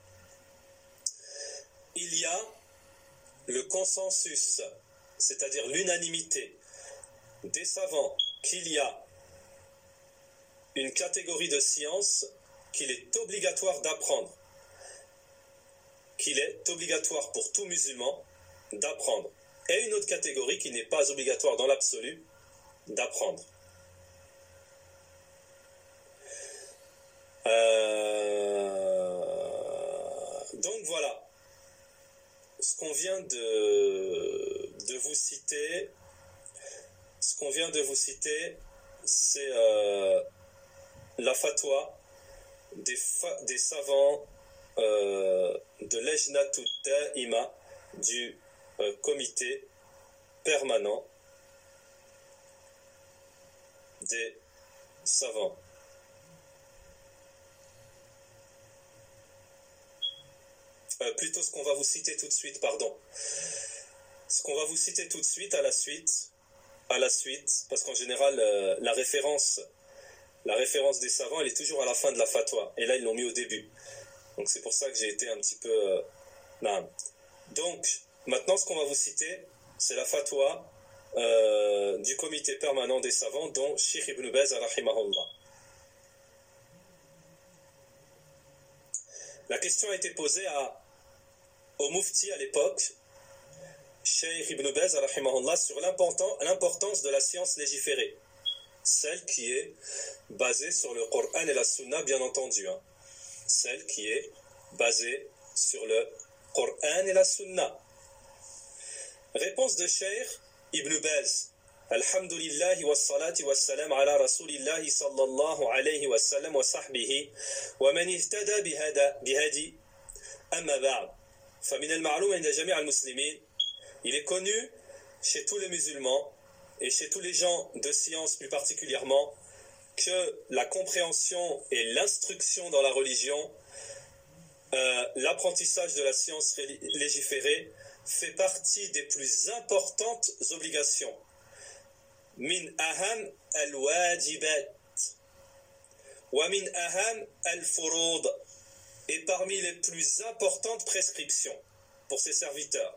il y a le consensus, c'est-à-dire l'unanimité des savants qu'il y a une catégorie de science qu'il est obligatoire d'apprendre, qu'il est obligatoire pour tout musulman d'apprendre, et une autre catégorie qui n'est pas obligatoire dans l'absolu d'apprendre. Euh... Donc voilà, ce qu'on vient de, de vous citer, ce qu'on vient de vous citer, c'est euh, la fatwa des, fa- des savants euh, de l'Ejnatut Da'ima, du euh, comité permanent des savants. Euh, plutôt ce qu'on va vous citer tout de suite, pardon. Ce qu'on va vous citer tout de suite à la suite, à la suite, parce qu'en général, euh, la référence, la référence des savants, elle est toujours à la fin de la fatwa. Et là, ils l'ont mis au début. Donc c'est pour ça que j'ai été un petit peu... Euh, non. Donc, maintenant, ce qu'on va vous citer, c'est la fatwa euh, du comité permanent des savants, dont Cheikh Ibn Baz, rahimahullah. La question a été posée à, au Mufti à l'époque, Cheikh Ibn Baz, rahimahullah, sur l'importan, l'importance de la science légiférée, celle qui est basée sur le Coran et la Sunna, bien entendu, hein. Celle qui est basée sur le Coran et la Sunna. Réponse de Cheikh Ibn Baz. Alhamdulillah wa salati wa salam ala rasulillah sallallahu alayhi wa sallam wa sahbihi wa man ihtada bihadi amma ba'd. فمن المعلوم عند جميع المسلمين. Il est connu chez tous les musulmans et chez tous les gens de science plus particulièrement que la compréhension et l'instruction dans la religion, euh, l'apprentissage de la science légiférée fait partie des plus importantes obligations. Min aham al-wajibat wa min aham al-furud, et parmi les plus importantes prescriptions pour ses serviteurs.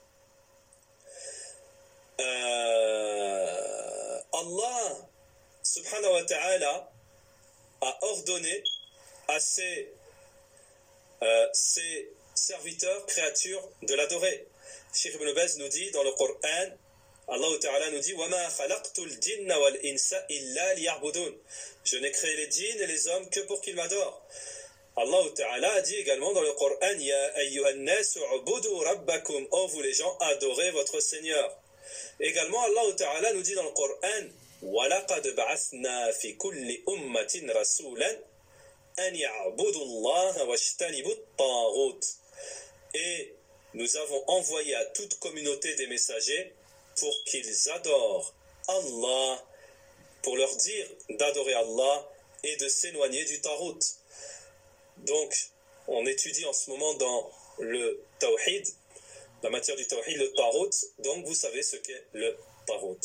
Euh, Allah subhanahu wa ta'ala a ordonné à ses, euh, ses serviteurs, créatures, de l'adorer. Cheikh Ibn Baz nous dit dans le Coran, Allah Ta'ala nous dit وَمَا خَلَقْتُ الْجِنَّ وَالْإِنسَ إِلَّا لِيَعْبُدُونَ. Je n'ai créé les djinns et les hommes que pour qu'ils m'adorent. Allah Ta'ala a dit également dans le Coran Ya ayyuhan nas u'budu rabbakum, ô vous les gens, adorez votre Seigneur. Également Allah Ta'ala nous dit dans le Coran وَلَقَدْ بَعَثْنَا فِي كُلِّ أُمَّةٍ رَسُولًا أَنْ يَعْبُدُوا اللَّهَ وَاجْتَنِبُوا الطَّاغُوتَ. Et nous avons envoyé à toute communauté des messagers pour qu'ils adorent Allah, pour leur dire d'adorer Allah et de s'éloigner du Tarout. Donc, on étudie en ce moment dans le Tawhid, la matière du Tawhid, le Tarout, donc vous savez ce qu'est le Tarout.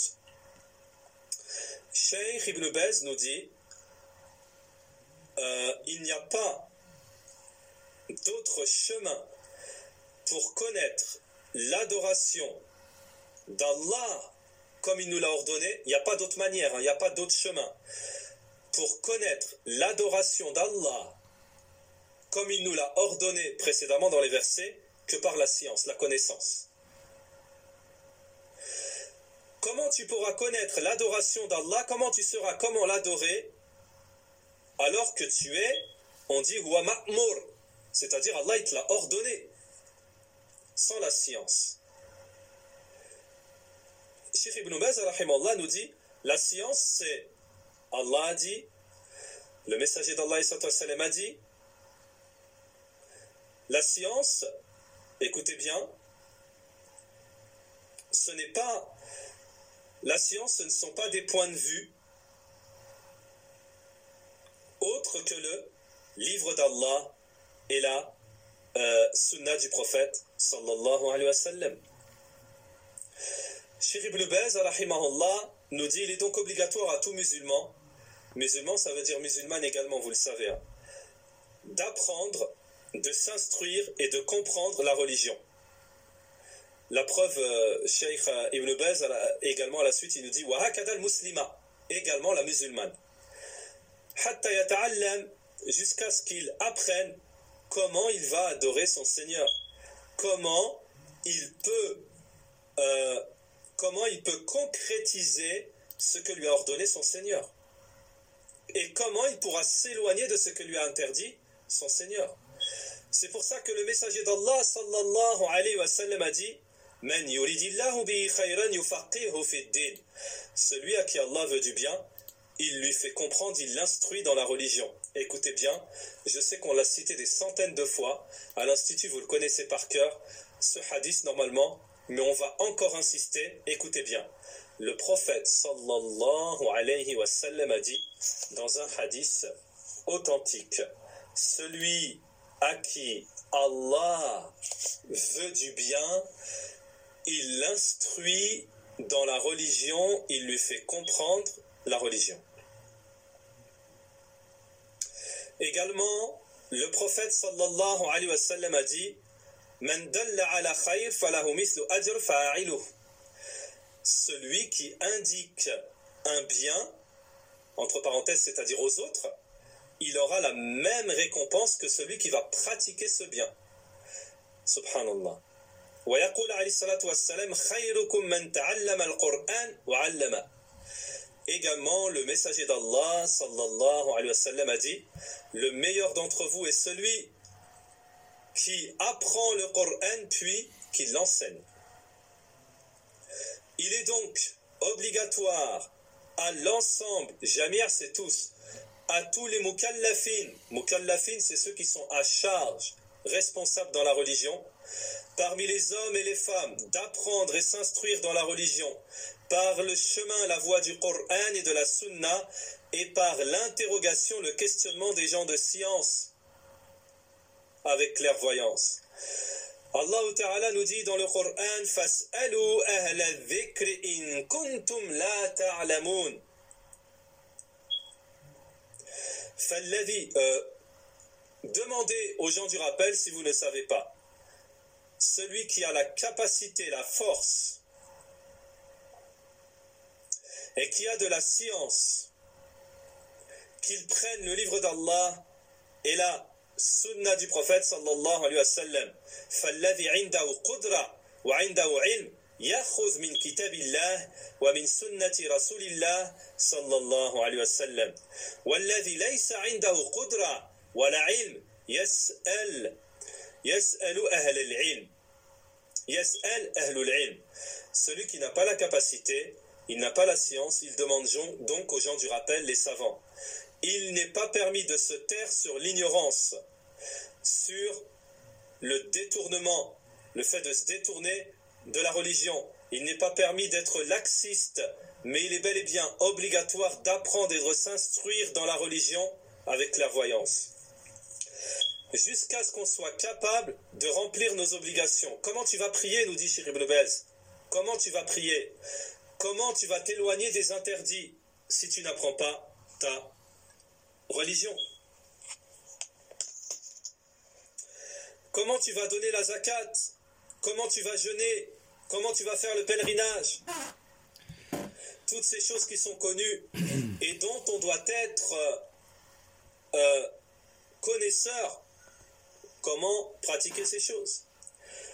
Cheikh Ibn Baz nous dit euh, il n'y a pas d'autre chemin pour connaître l'adoration d'Allah comme il nous l'a ordonné. Il n'y a pas d'autre manière, hein, il n'y a pas d'autre chemin pour connaître l'adoration d'Allah comme il nous l'a ordonné précédemment dans les versets que par la science, la connaissance. Comment tu pourras connaître l'adoration d'Allah, comment tu sauras comment l'adorer, alors que tu es, on dit huwa ma'mur, c'est-à-dire Allah il te l'a ordonné, sans la science. Cheikh Ibn Baz rahimahullah nous dit, la science c'est, Allah a dit, le messager d'Allah a dit, la science, écoutez bien, ce n'est pas, la science ce ne sont pas des points de vue autres que le livre d'Allah et la euh, sunna du prophète sallallahu alayhi wa sallam. Cheikh Ibn Baz rahimahullah nous dit, il est donc obligatoire à tout musulman, musulman ça veut dire musulman également, vous le savez, hein, d'apprendre, de s'instruire et de comprendre la religion. La preuve, euh, Cheikh Ibn Baz également à la suite, il nous dit wa hakada al-muslima, également la musulmane. Hatta yata'allam, jusqu'à ce qu'il apprenne comment il va adorer son Seigneur, comment il peut euh, comment il peut concrétiser ce que lui a ordonné son Seigneur et comment il pourra s'éloigner de ce que lui a interdit son Seigneur. C'est pour ça que le messager d'Allah sallallahu alayhi wa sallam a dit Man yuridillahu bihi khayran yufaqihu fi ddin. Celui à qui Allah veut du bien, il lui fait comprendre, il l'instruit dans la religion. Écoutez bien, je sais qu'on l'a cité des centaines de fois, à l'Institut vous le connaissez par cœur, ce hadith normalement, mais on va encore insister, écoutez bien. Le prophète sallallahu alayhi wa sallam a dit, dans un hadith authentique, celui à qui Allah veut du bien, il l'instruit dans la religion, il lui fait comprendre la religion. Également, le prophète sallallahu alayhi wa sallam a dit Man dalla ala khayr falahu mislu ajr fa'iluh. Celui qui indique un bien, entre parenthèses, c'est-à-dire aux autres, il aura la même récompense que celui qui va pratiquer ce bien. Subhanallah. Wa yaqul alayhi salatu wassalam khayrukum man ta'allama al-Qur'an wa 'allama. Également, le messager d'Allah sallallahu alayhi wa sallam a dit le meilleur d'entre vous est celui qui apprend le Coran puis qui l'enseigne. Il est donc obligatoire à l'ensemble, jamir c'est tous, à tous les mukallafin, mukallafin c'est ceux qui sont à charge, responsables dans la religion, parmi les hommes et les femmes, d'apprendre et s'instruire dans la religion, par le chemin, la voie du Coran et de la Sunna, et par l'interrogation, le questionnement des gens de science, avec clairvoyance. Allah Ta'ala nous dit dans le Coran « Fas'alu ahla dhikri in kuntum la ta'lamun » Falladhi, euh, demandez aux gens du rappel si vous ne savez pas. Celui qui a la capacité, la force, et qui a de la science, qu'il prenne le livre d'Allah et la sunna du prophète sallallahu alayhi wa sallam. فالذي عنده قدرة وعنده علم يأخذ من كتاب الله ومن سنة رسول الله صلى الله عليه وسلم. والذي ليس عنده قدرة ولا علم يسأل يسأل أهل العلم. يسأل أهل العلم. Celui qui n'a pas la capacité, il n'a pas la science, il demande donc aux gens du rappel, les savants. Il n'est pas permis de se taire sur l'ignorance, sur le détournement, le fait de se détourner de la religion. Il n'est pas permis d'être laxiste, mais il est bel et bien obligatoire d'apprendre et de s'instruire dans la religion avec clairvoyance. Jusqu'à ce qu'on soit capable de remplir nos obligations. Comment tu vas prier, nous dit Cheikh Ibn Baz. Comment tu vas prier? Comment tu vas t'éloigner des interdits si tu n'apprends pas ta religion? Comment tu vas donner la zakat? Comment tu vas jeûner? Comment tu vas faire le pèlerinage? Toutes ces choses qui sont connues et dont on doit être euh, euh, connaisseur. Comment pratiquer ces choses?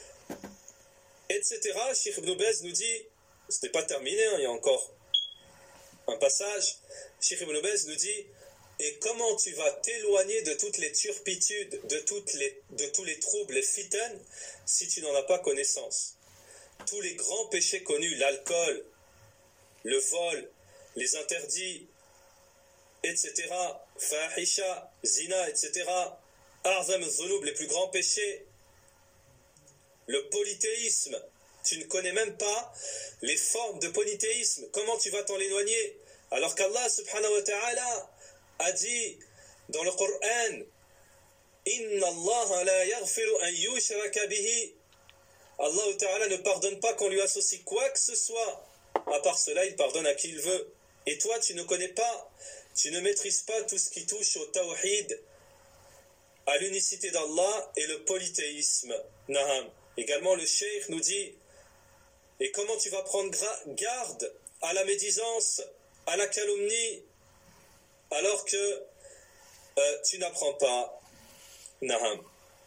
et cetera. Cheikh Ibn Baz nous dit, ce n'est pas terminé, hein, il y a encore un passage. Cheikh Ibn Baz nous dit, et comment tu vas t'éloigner de toutes les turpitudes, de, toutes les, de tous les troubles, les fitan, si tu n'en as pas connaissance. Tous les grands péchés connus, l'alcool, le vol, les interdits, et cetera, fahisha, zina, et cetera, arzam al-dhunub, les plus grands péchés, le polythéisme, tu ne connais même pas les formes de polythéisme, comment tu vas t'en éloigner? Alors qu'Allah subhanahu wa ta'ala a dit dans le Coran, Inna Allah la yaghfiru an yushraka bihi. Allah ta'ala ne pardonne pas qu'on lui associe quoi que ce soit. À part cela, il pardonne à qui il veut. Et toi, tu ne connais pas, tu ne maîtrises pas tout ce qui touche au tawhid, à l'unicité d'Allah et le polythéisme. Naham. Également, le cheikh nous dit, et comment tu vas prendre garde à la médisance, à la calomnie, alors que euh, tu n'apprends pas. Naham.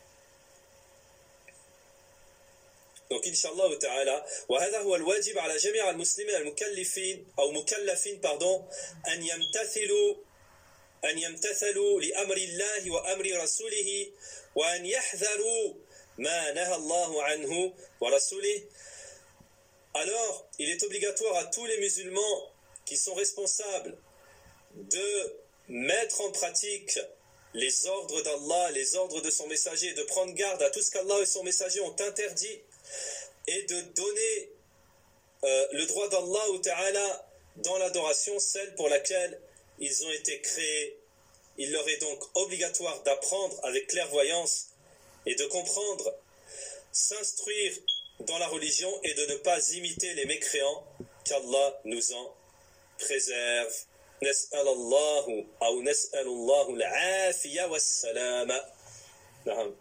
Donc, Inch'Allah ta'ala, وهذا هو الواجب على جميع المسلمين المكلفين أو مكلفين pardon أن يمتثلوا أن يمتثلوا لأمر الله وأمر رسوله وأن يحذروا ما نهى الله عنه ورسوله. Alors, il est obligatoire à tous les musulmans qui sont responsables de mettre en pratique les ordres d'Allah, les ordres de son messager, de prendre garde à tout ce qu'Allah et son messager ont interdit, et de donner euh, le droit d'Allah ou Ta'ala dans l'adoration, celle pour laquelle ils ont été créés. Il leur est donc obligatoire d'apprendre avec clairvoyance et de comprendre, s'instruire dans la religion et de ne pas imiter les mécréants, qu'Allah nous en préserve. نسأل الله أو نسأل الله العافية والسلامة. نعم.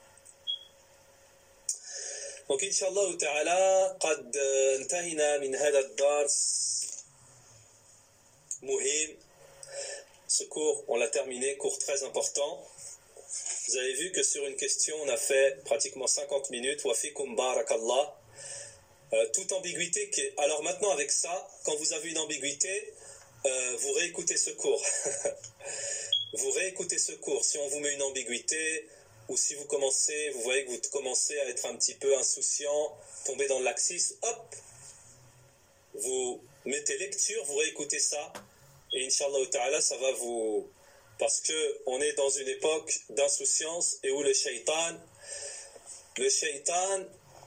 Donc, Inch'Allah ta'ala, قد انتهينا من هذا الدرس مهم. Ce cours, on l'a terminé, cours très important. Vous avez vu que sur une question, on a fait pratiquement cinquante minutes. Wa fikum barakallah. Euh, toute ambiguïté. Qui est... Alors maintenant, avec ça, quand vous avez une ambiguïté, euh, vous réécoutez ce cours. Vous réécoutez ce cours. Si on vous met une ambiguïté, ou si vous commencez, vous voyez que vous commencez à être un petit peu insouciant, tomber dans le laxisme, hop, vous mettez lecture, vous réécoutez ça, et Inch'Allah ta'ala, ça va vous... Parce qu'on est dans une époque d'insouciance, et où le shaitan, le shaitan,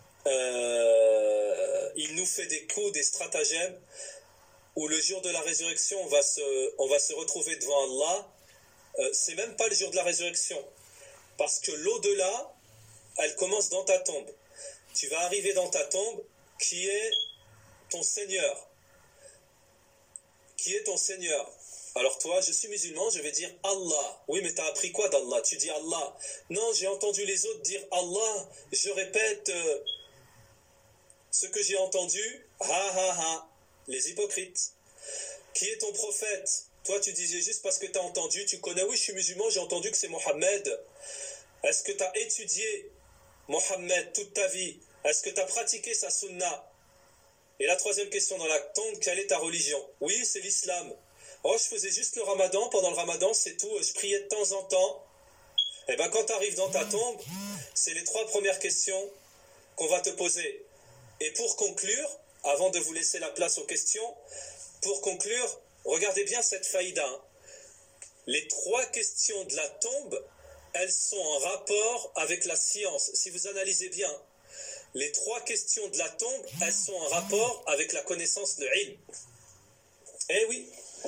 euh, il nous fait des coups, des stratagèmes, où le jour de la résurrection, on va se, on va se retrouver devant Allah. Euh, c'est même pas le jour de la résurrection. Parce que l'au-delà, elle commence dans ta tombe. Tu vas arriver dans ta tombe, qui est ton Seigneur. Qui est ton Seigneur. Alors toi, je suis musulman, je vais dire Allah. Oui, mais tu as appris quoi d'Allah? Tu dis Allah. Non, j'ai entendu les autres dire Allah. Je répète euh, ce que j'ai entendu. Ha ha ha. Les hypocrites. Qui est ton prophète? Toi, tu disais juste parce que tu as entendu, tu connais, oui, je suis musulman, j'ai entendu que c'est Mohammed. Est-ce que tu as étudié Mohammed toute ta vie? Est-ce que tu as pratiqué sa sunna? Et la troisième question dans la tombe, quelle est ta religion? Oui, c'est l'islam. Oh, je faisais juste le ramadan, pendant le ramadan, c'est tout, je priais de temps en temps. Eh bien, quand tu arrives dans ta tombe, c'est les trois premières questions qu'on va te poser. Et pour conclure, avant de vous laisser la place aux questions, pour conclure, regardez bien cette faïda. Hein. Les trois questions de la tombe, elles sont en rapport avec la science. Si vous analysez bien, les trois questions de la tombe, elles sont en rapport avec la connaissance de ilm. Eh oui.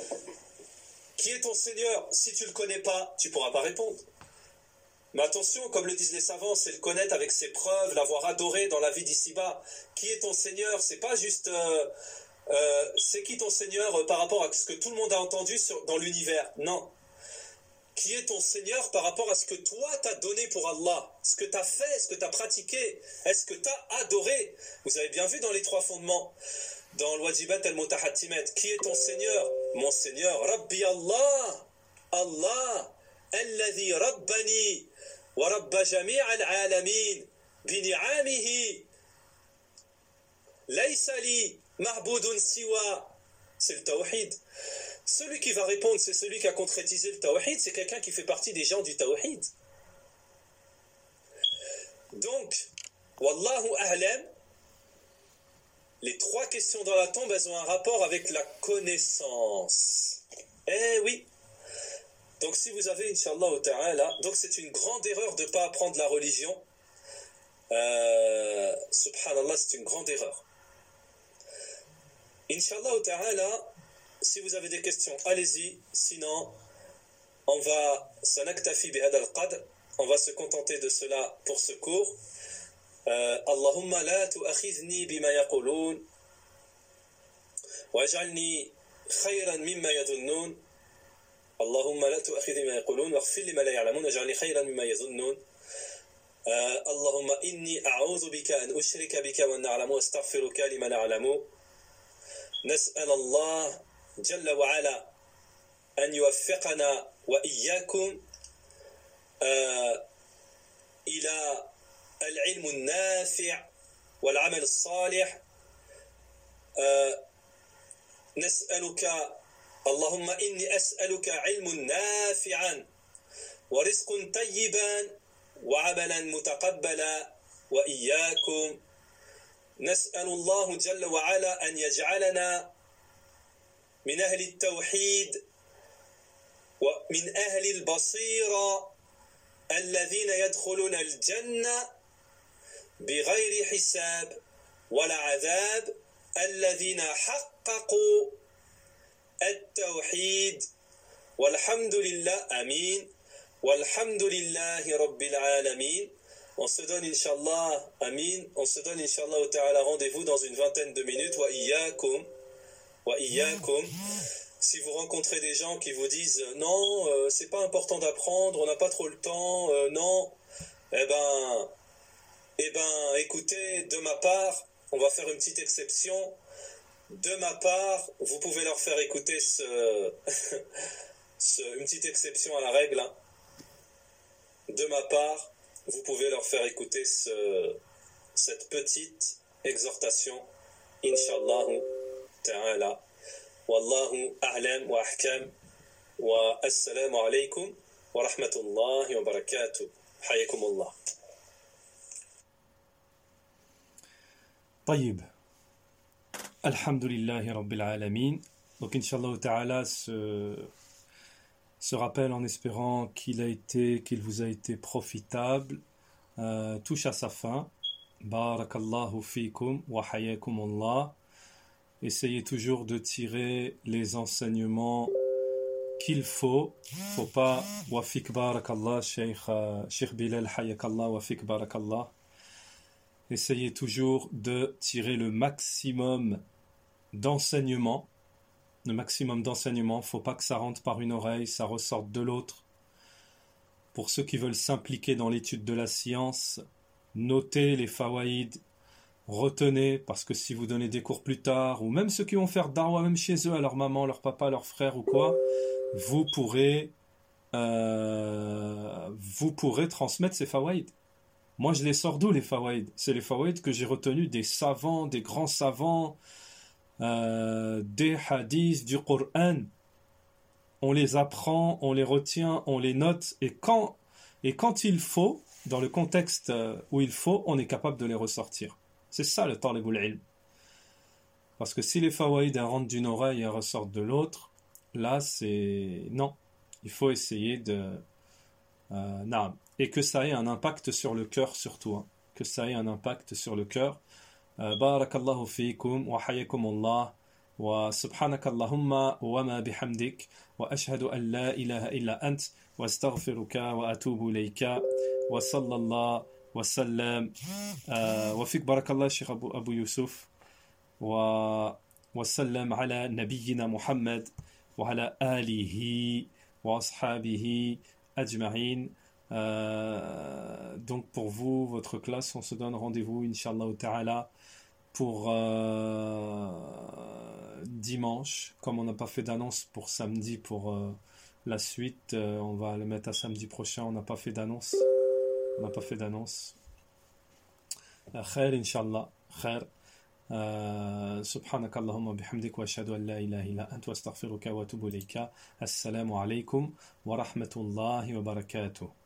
Qui est ton Seigneur? Si tu ne le connais pas, tu ne pourras pas répondre. Mais attention, comme le disent les savants, c'est le connaître avec ses preuves, l'avoir adoré dans la vie d'ici-bas. Qui est ton Seigneur? C'est pas juste... Euh, euh, c'est qui ton Seigneur euh, par rapport à ce que tout le monde a entendu sur, dans l'univers? Non. Qui est ton Seigneur par rapport à ce que toi t'as donné pour Allah? Ce que t'as fait, ce que t'as pratiqué? Est-ce que t'as adoré? Vous avez bien vu dans les trois fondements. Dans l'Wajibat al-Mutahatimet. Qui est ton Seigneur? Mon Seigneur, Rabbi Allah. Allah. Alladhi Rabbani. Wa Rabba Jami' al-Alamin. Bini'amihi. Laysa li ma'budun siwa, c'est le tawhid. Celui qui va répondre, c'est celui qui a concrétisé le tawhid, c'est quelqu'un qui fait partie des gens du tawhid. Donc, wallahu a'lam, les trois questions dans la tombe, elles ont un rapport avec la connaissance. Eh oui. Donc si vous avez, Inch'Allah ta'ala, donc c'est une grande erreur de ne pas apprendre la religion. Euh, subhanallah, c'est une grande erreur. Inch'Allah ta'ala, si vous avez des questions, allez-y. Sinon, on va sanaktafi bihada al-qadr. On va se contenter de cela pour ce cours. Euh, Allahumma la tu'akhidhni bima yaqulun waj'alni khayran mimma yadhunnun. Allahumma la tu'akhidhni bima yaqulun waghfir li ma la ya'lamun waj'alni khayran mimma yadhunnun. Allahumma inni a'udhu bika an ushrika bika wa an a'lamu wa astaghfiruka lima la a'lamu. Nas'al Allah jalla wa ala an yuwaffiqana wa iyyakum إلى العلم النافع والعمل الصالح. نسألك اللهم إني أسألك علم نافعا ورزق طيبا وعملا متقبلا وإياكم. نسأل الله جل وعلا أن يجعلنا من أهل التوحيد ومن أهل البصيرة الذين يدخلون الجنة بغير حساب ولا عذاب، الذين حققوا التوحيد. والحمد لله آمين والحمد لله رب العالمين. On se donne Inch'Allah, Amin, on se donne Inch'Allah ta'ala rendez-vous dans une vingtaine de minutes. Wa iyyakum, wa iyyakum. Si vous rencontrez des gens qui vous disent non, euh, c'est pas important d'apprendre, on n'a pas trop le temps, euh, non, eh ben, eh ben, écoutez, de ma part, on va faire une petite exception. De ma part, vous pouvez leur faire écouter ce, ce, une petite exception à la règle. Hein. De ma part, vous pouvez leur faire écouter ce, cette petite exhortation, Inch'Allah ta'ala. والله أعلم وأحكم والسلام عليكم ورحمة الله وبركاته. حياكم الله. طيب. الحمد لله رب العالمين. Donc Inch'Allah ta'ala ce, ce rappel en espérant qu'il a été, qu'il vous a été profitable euh, touche à sa fin. Barakallahu fikum wa hayakum Allah. Essayez toujours de tirer les enseignements qu'il faut. Faut pas wafik barakallah, Cheikh Cheikh Bilal hayakallah wafik barakallah. Essayez toujours de tirer le maximum d'enseignements. Le maximum d'enseignements. Faut pas que ça rentre par une oreille, ça ressorte de l'autre. Pour ceux qui veulent s'impliquer dans l'étude de la science, notez les fawaïd. Retenez, parce que si vous donnez des cours plus tard, ou même ceux qui vont faire darwa même chez eux, à leur maman, leur papa, leur frère ou quoi, vous pourrez euh, vous pourrez transmettre ces fawaïd. Moi je les sors d'où les fawaïd? C'est les fawaïd que j'ai retenus des savants, des grands savants, euh, des hadiths, du Coran. On les apprend, on les retient, on les note, et quand, et quand il faut, dans le contexte où il faut, on est capable de les ressortir. C'est ça le talibul ilm. Parce que si les fawaïd rentrent d'une oreille et ressortent de l'autre, là c'est... Non. Il faut essayer de... Euh, naam. Et que ça ait un impact sur le cœur surtout. Hein. Que ça ait un impact sur le cœur. Euh, Barakallahu fiikum wa hayakum Allah wa subhanakallahumma wa ma bihamdik wa ashhadu an la ilaha illa ant wa astaghfiruka wa atubu ilayka wa sallallahu وسلم وفيك بارك الله الشيخ أبو, أبو يوسف وسلم على نبينا محمد وعلى آله وأصحابه أجمعين. Donc pour vous, votre classe, on se donne rendez-vous Inch'Allah ta'ala pour euh, dimanche. Comme on n'a pas fait d'annonce pour samedi pour euh, la suite, euh, on va le mettre à samedi prochain. On n'a pas fait d'annonce. On n'a pas fait d'annonce. Khair, Inch'Allah. Khair. Euh, سبحانك اللهم وبحمدك وأشهد أن لا إله إلا أنت وأستغفرك وأتوب إليك. السلام عليكم ورحمة الله وبركاته.